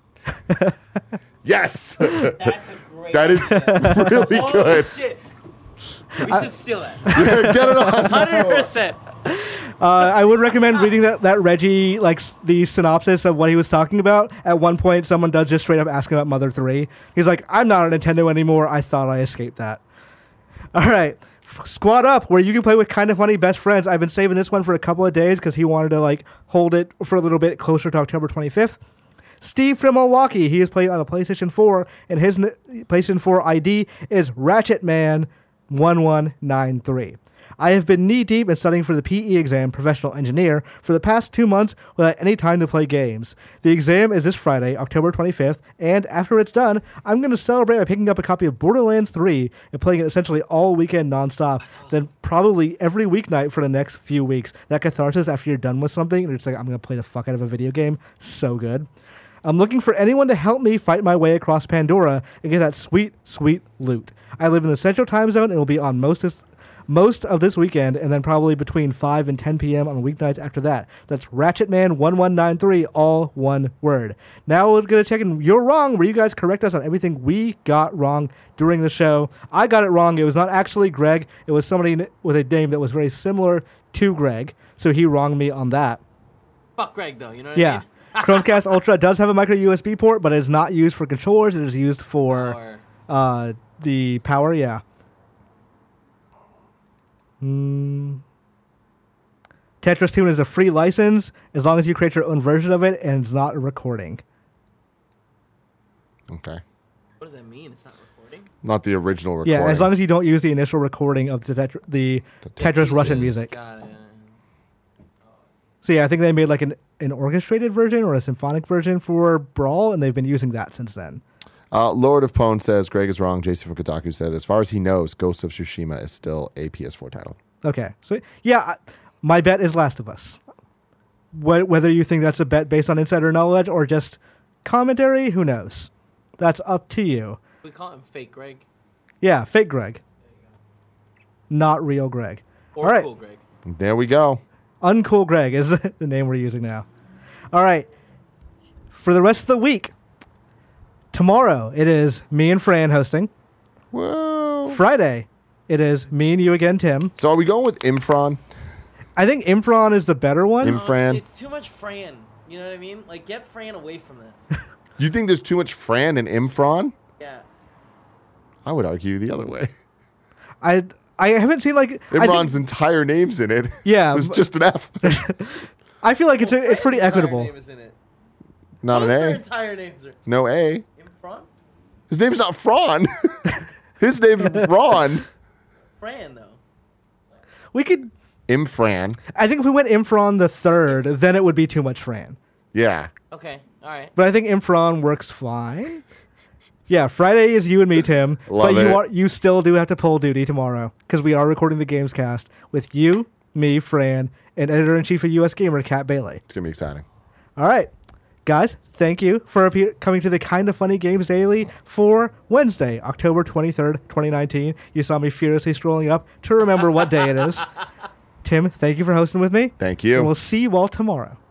Yes, That's a great. that is really Holy good. shit. We should steal that. Get it on. Hundred percent. Uh, I would recommend reading that, that Reggie, like s- the synopsis of what he was talking about. At one point, someone does just straight up ask him about Mother three. He's like, I'm not a Nintendo anymore. I thought I escaped that. All right. Squad Up, where you can play with Kind of Funny best friends. I've been saving this one for a couple of days because he wanted to like hold it for a little bit closer to October twenty-fifth. Steve from Milwaukee, he is playing on a PlayStation four, and his n- PlayStation four I D is Ratchetman one one nine three. I have been knee-deep in studying for the P E exam, Professional Engineer, for the past two months without any time to play games. The exam is this Friday, October twenty-fifth, and after it's done, I'm going to celebrate by picking up a copy of Borderlands three and playing it essentially all weekend nonstop, then probably every weeknight for the next few weeks. That catharsis after you're done with something, and you're just like, I'm going to play the fuck out of a video game. So good. I'm looking for anyone to help me fight my way across Pandora and get that sweet, sweet loot. I live in the Central Time Zone and will be on most of, most of this weekend, and then probably between five and ten p.m. on weeknights after that. That's Ratchetman one one nine three, all one word. Now we're going to check in You're Wrong, where you guys correct us on everything we got wrong during the show. I got it wrong. It was not actually Greg. It was somebody with a name that was very similar to Greg, so he wronged me on that. Fuck Greg though. You know what I Yeah. mean? Chromecast Ultra does have a micro U S B port, but it is not used for controllers. It is used for Or uh, the power, yeah. Mm. Tetris Tune is a free license as long as you create your own version of it and it's not a recording. Okay. what does that mean? It's not recording. Not the original recording. Yeah, as long as you don't use the initial recording of the, tetr- the Tetris Russian music. Got it. So yeah, I think they made like an, an orchestrated version or a symphonic version for Brawl, and they've been using that since then. Uh, Lord of Pwn says Greg is wrong. Jason from Kotaku said, as far as he knows, Ghost of Tsushima is still a P S four title. Okay. So, yeah, I- my bet is Last of Us. Wh- Whether you think that's a bet based on insider knowledge or just commentary, who knows? That's up to you. We call him fake Greg. Yeah, fake Greg. Not real Greg. Or All right. cool Greg. There we go. Uncool Greg is the name we're using now. All right. For the rest of the week, tomorrow it is me and Fran hosting. Whoa. Friday, it is me and you again, Tim. So are we going with Imfron? I think Imfron is the better one. Im- No, it's- Fran. It's, too much Fran. You know what I mean? Like, get Fran away from that. You think there's too much Fran and Imfron? Yeah. I would argue the other way. I I haven't seen like I Imran's think, entire name's in it. Yeah, It was but- just an F. I feel like it's Well, a, it's pretty Fran's entire equitable. Name is in it. Not an Both their A. entire names are No A. in front. His name's not Fran. His name's Ron. Fran though. We could. Imfran. I think if we went Imfron the third, then it would be too much Fran. Yeah. Okay. All right. But I think Imfron works fine. Yeah, Friday is you and me, Tim. Love but you it. are you still do have to pull duty tomorrow because we are recording the Games Cast with you, me, Fran, and editor in chief of U S Gamer, Kat Bailey. It's going to be exciting. All right, guys, thank you for appear- coming to the Kind of Funny Games Daily for Wednesday, October twenty-third, twenty nineteen. You saw me furiously scrolling up to remember what day it is. Tim, thank you for hosting with me. Thank And you. we'll see you all tomorrow.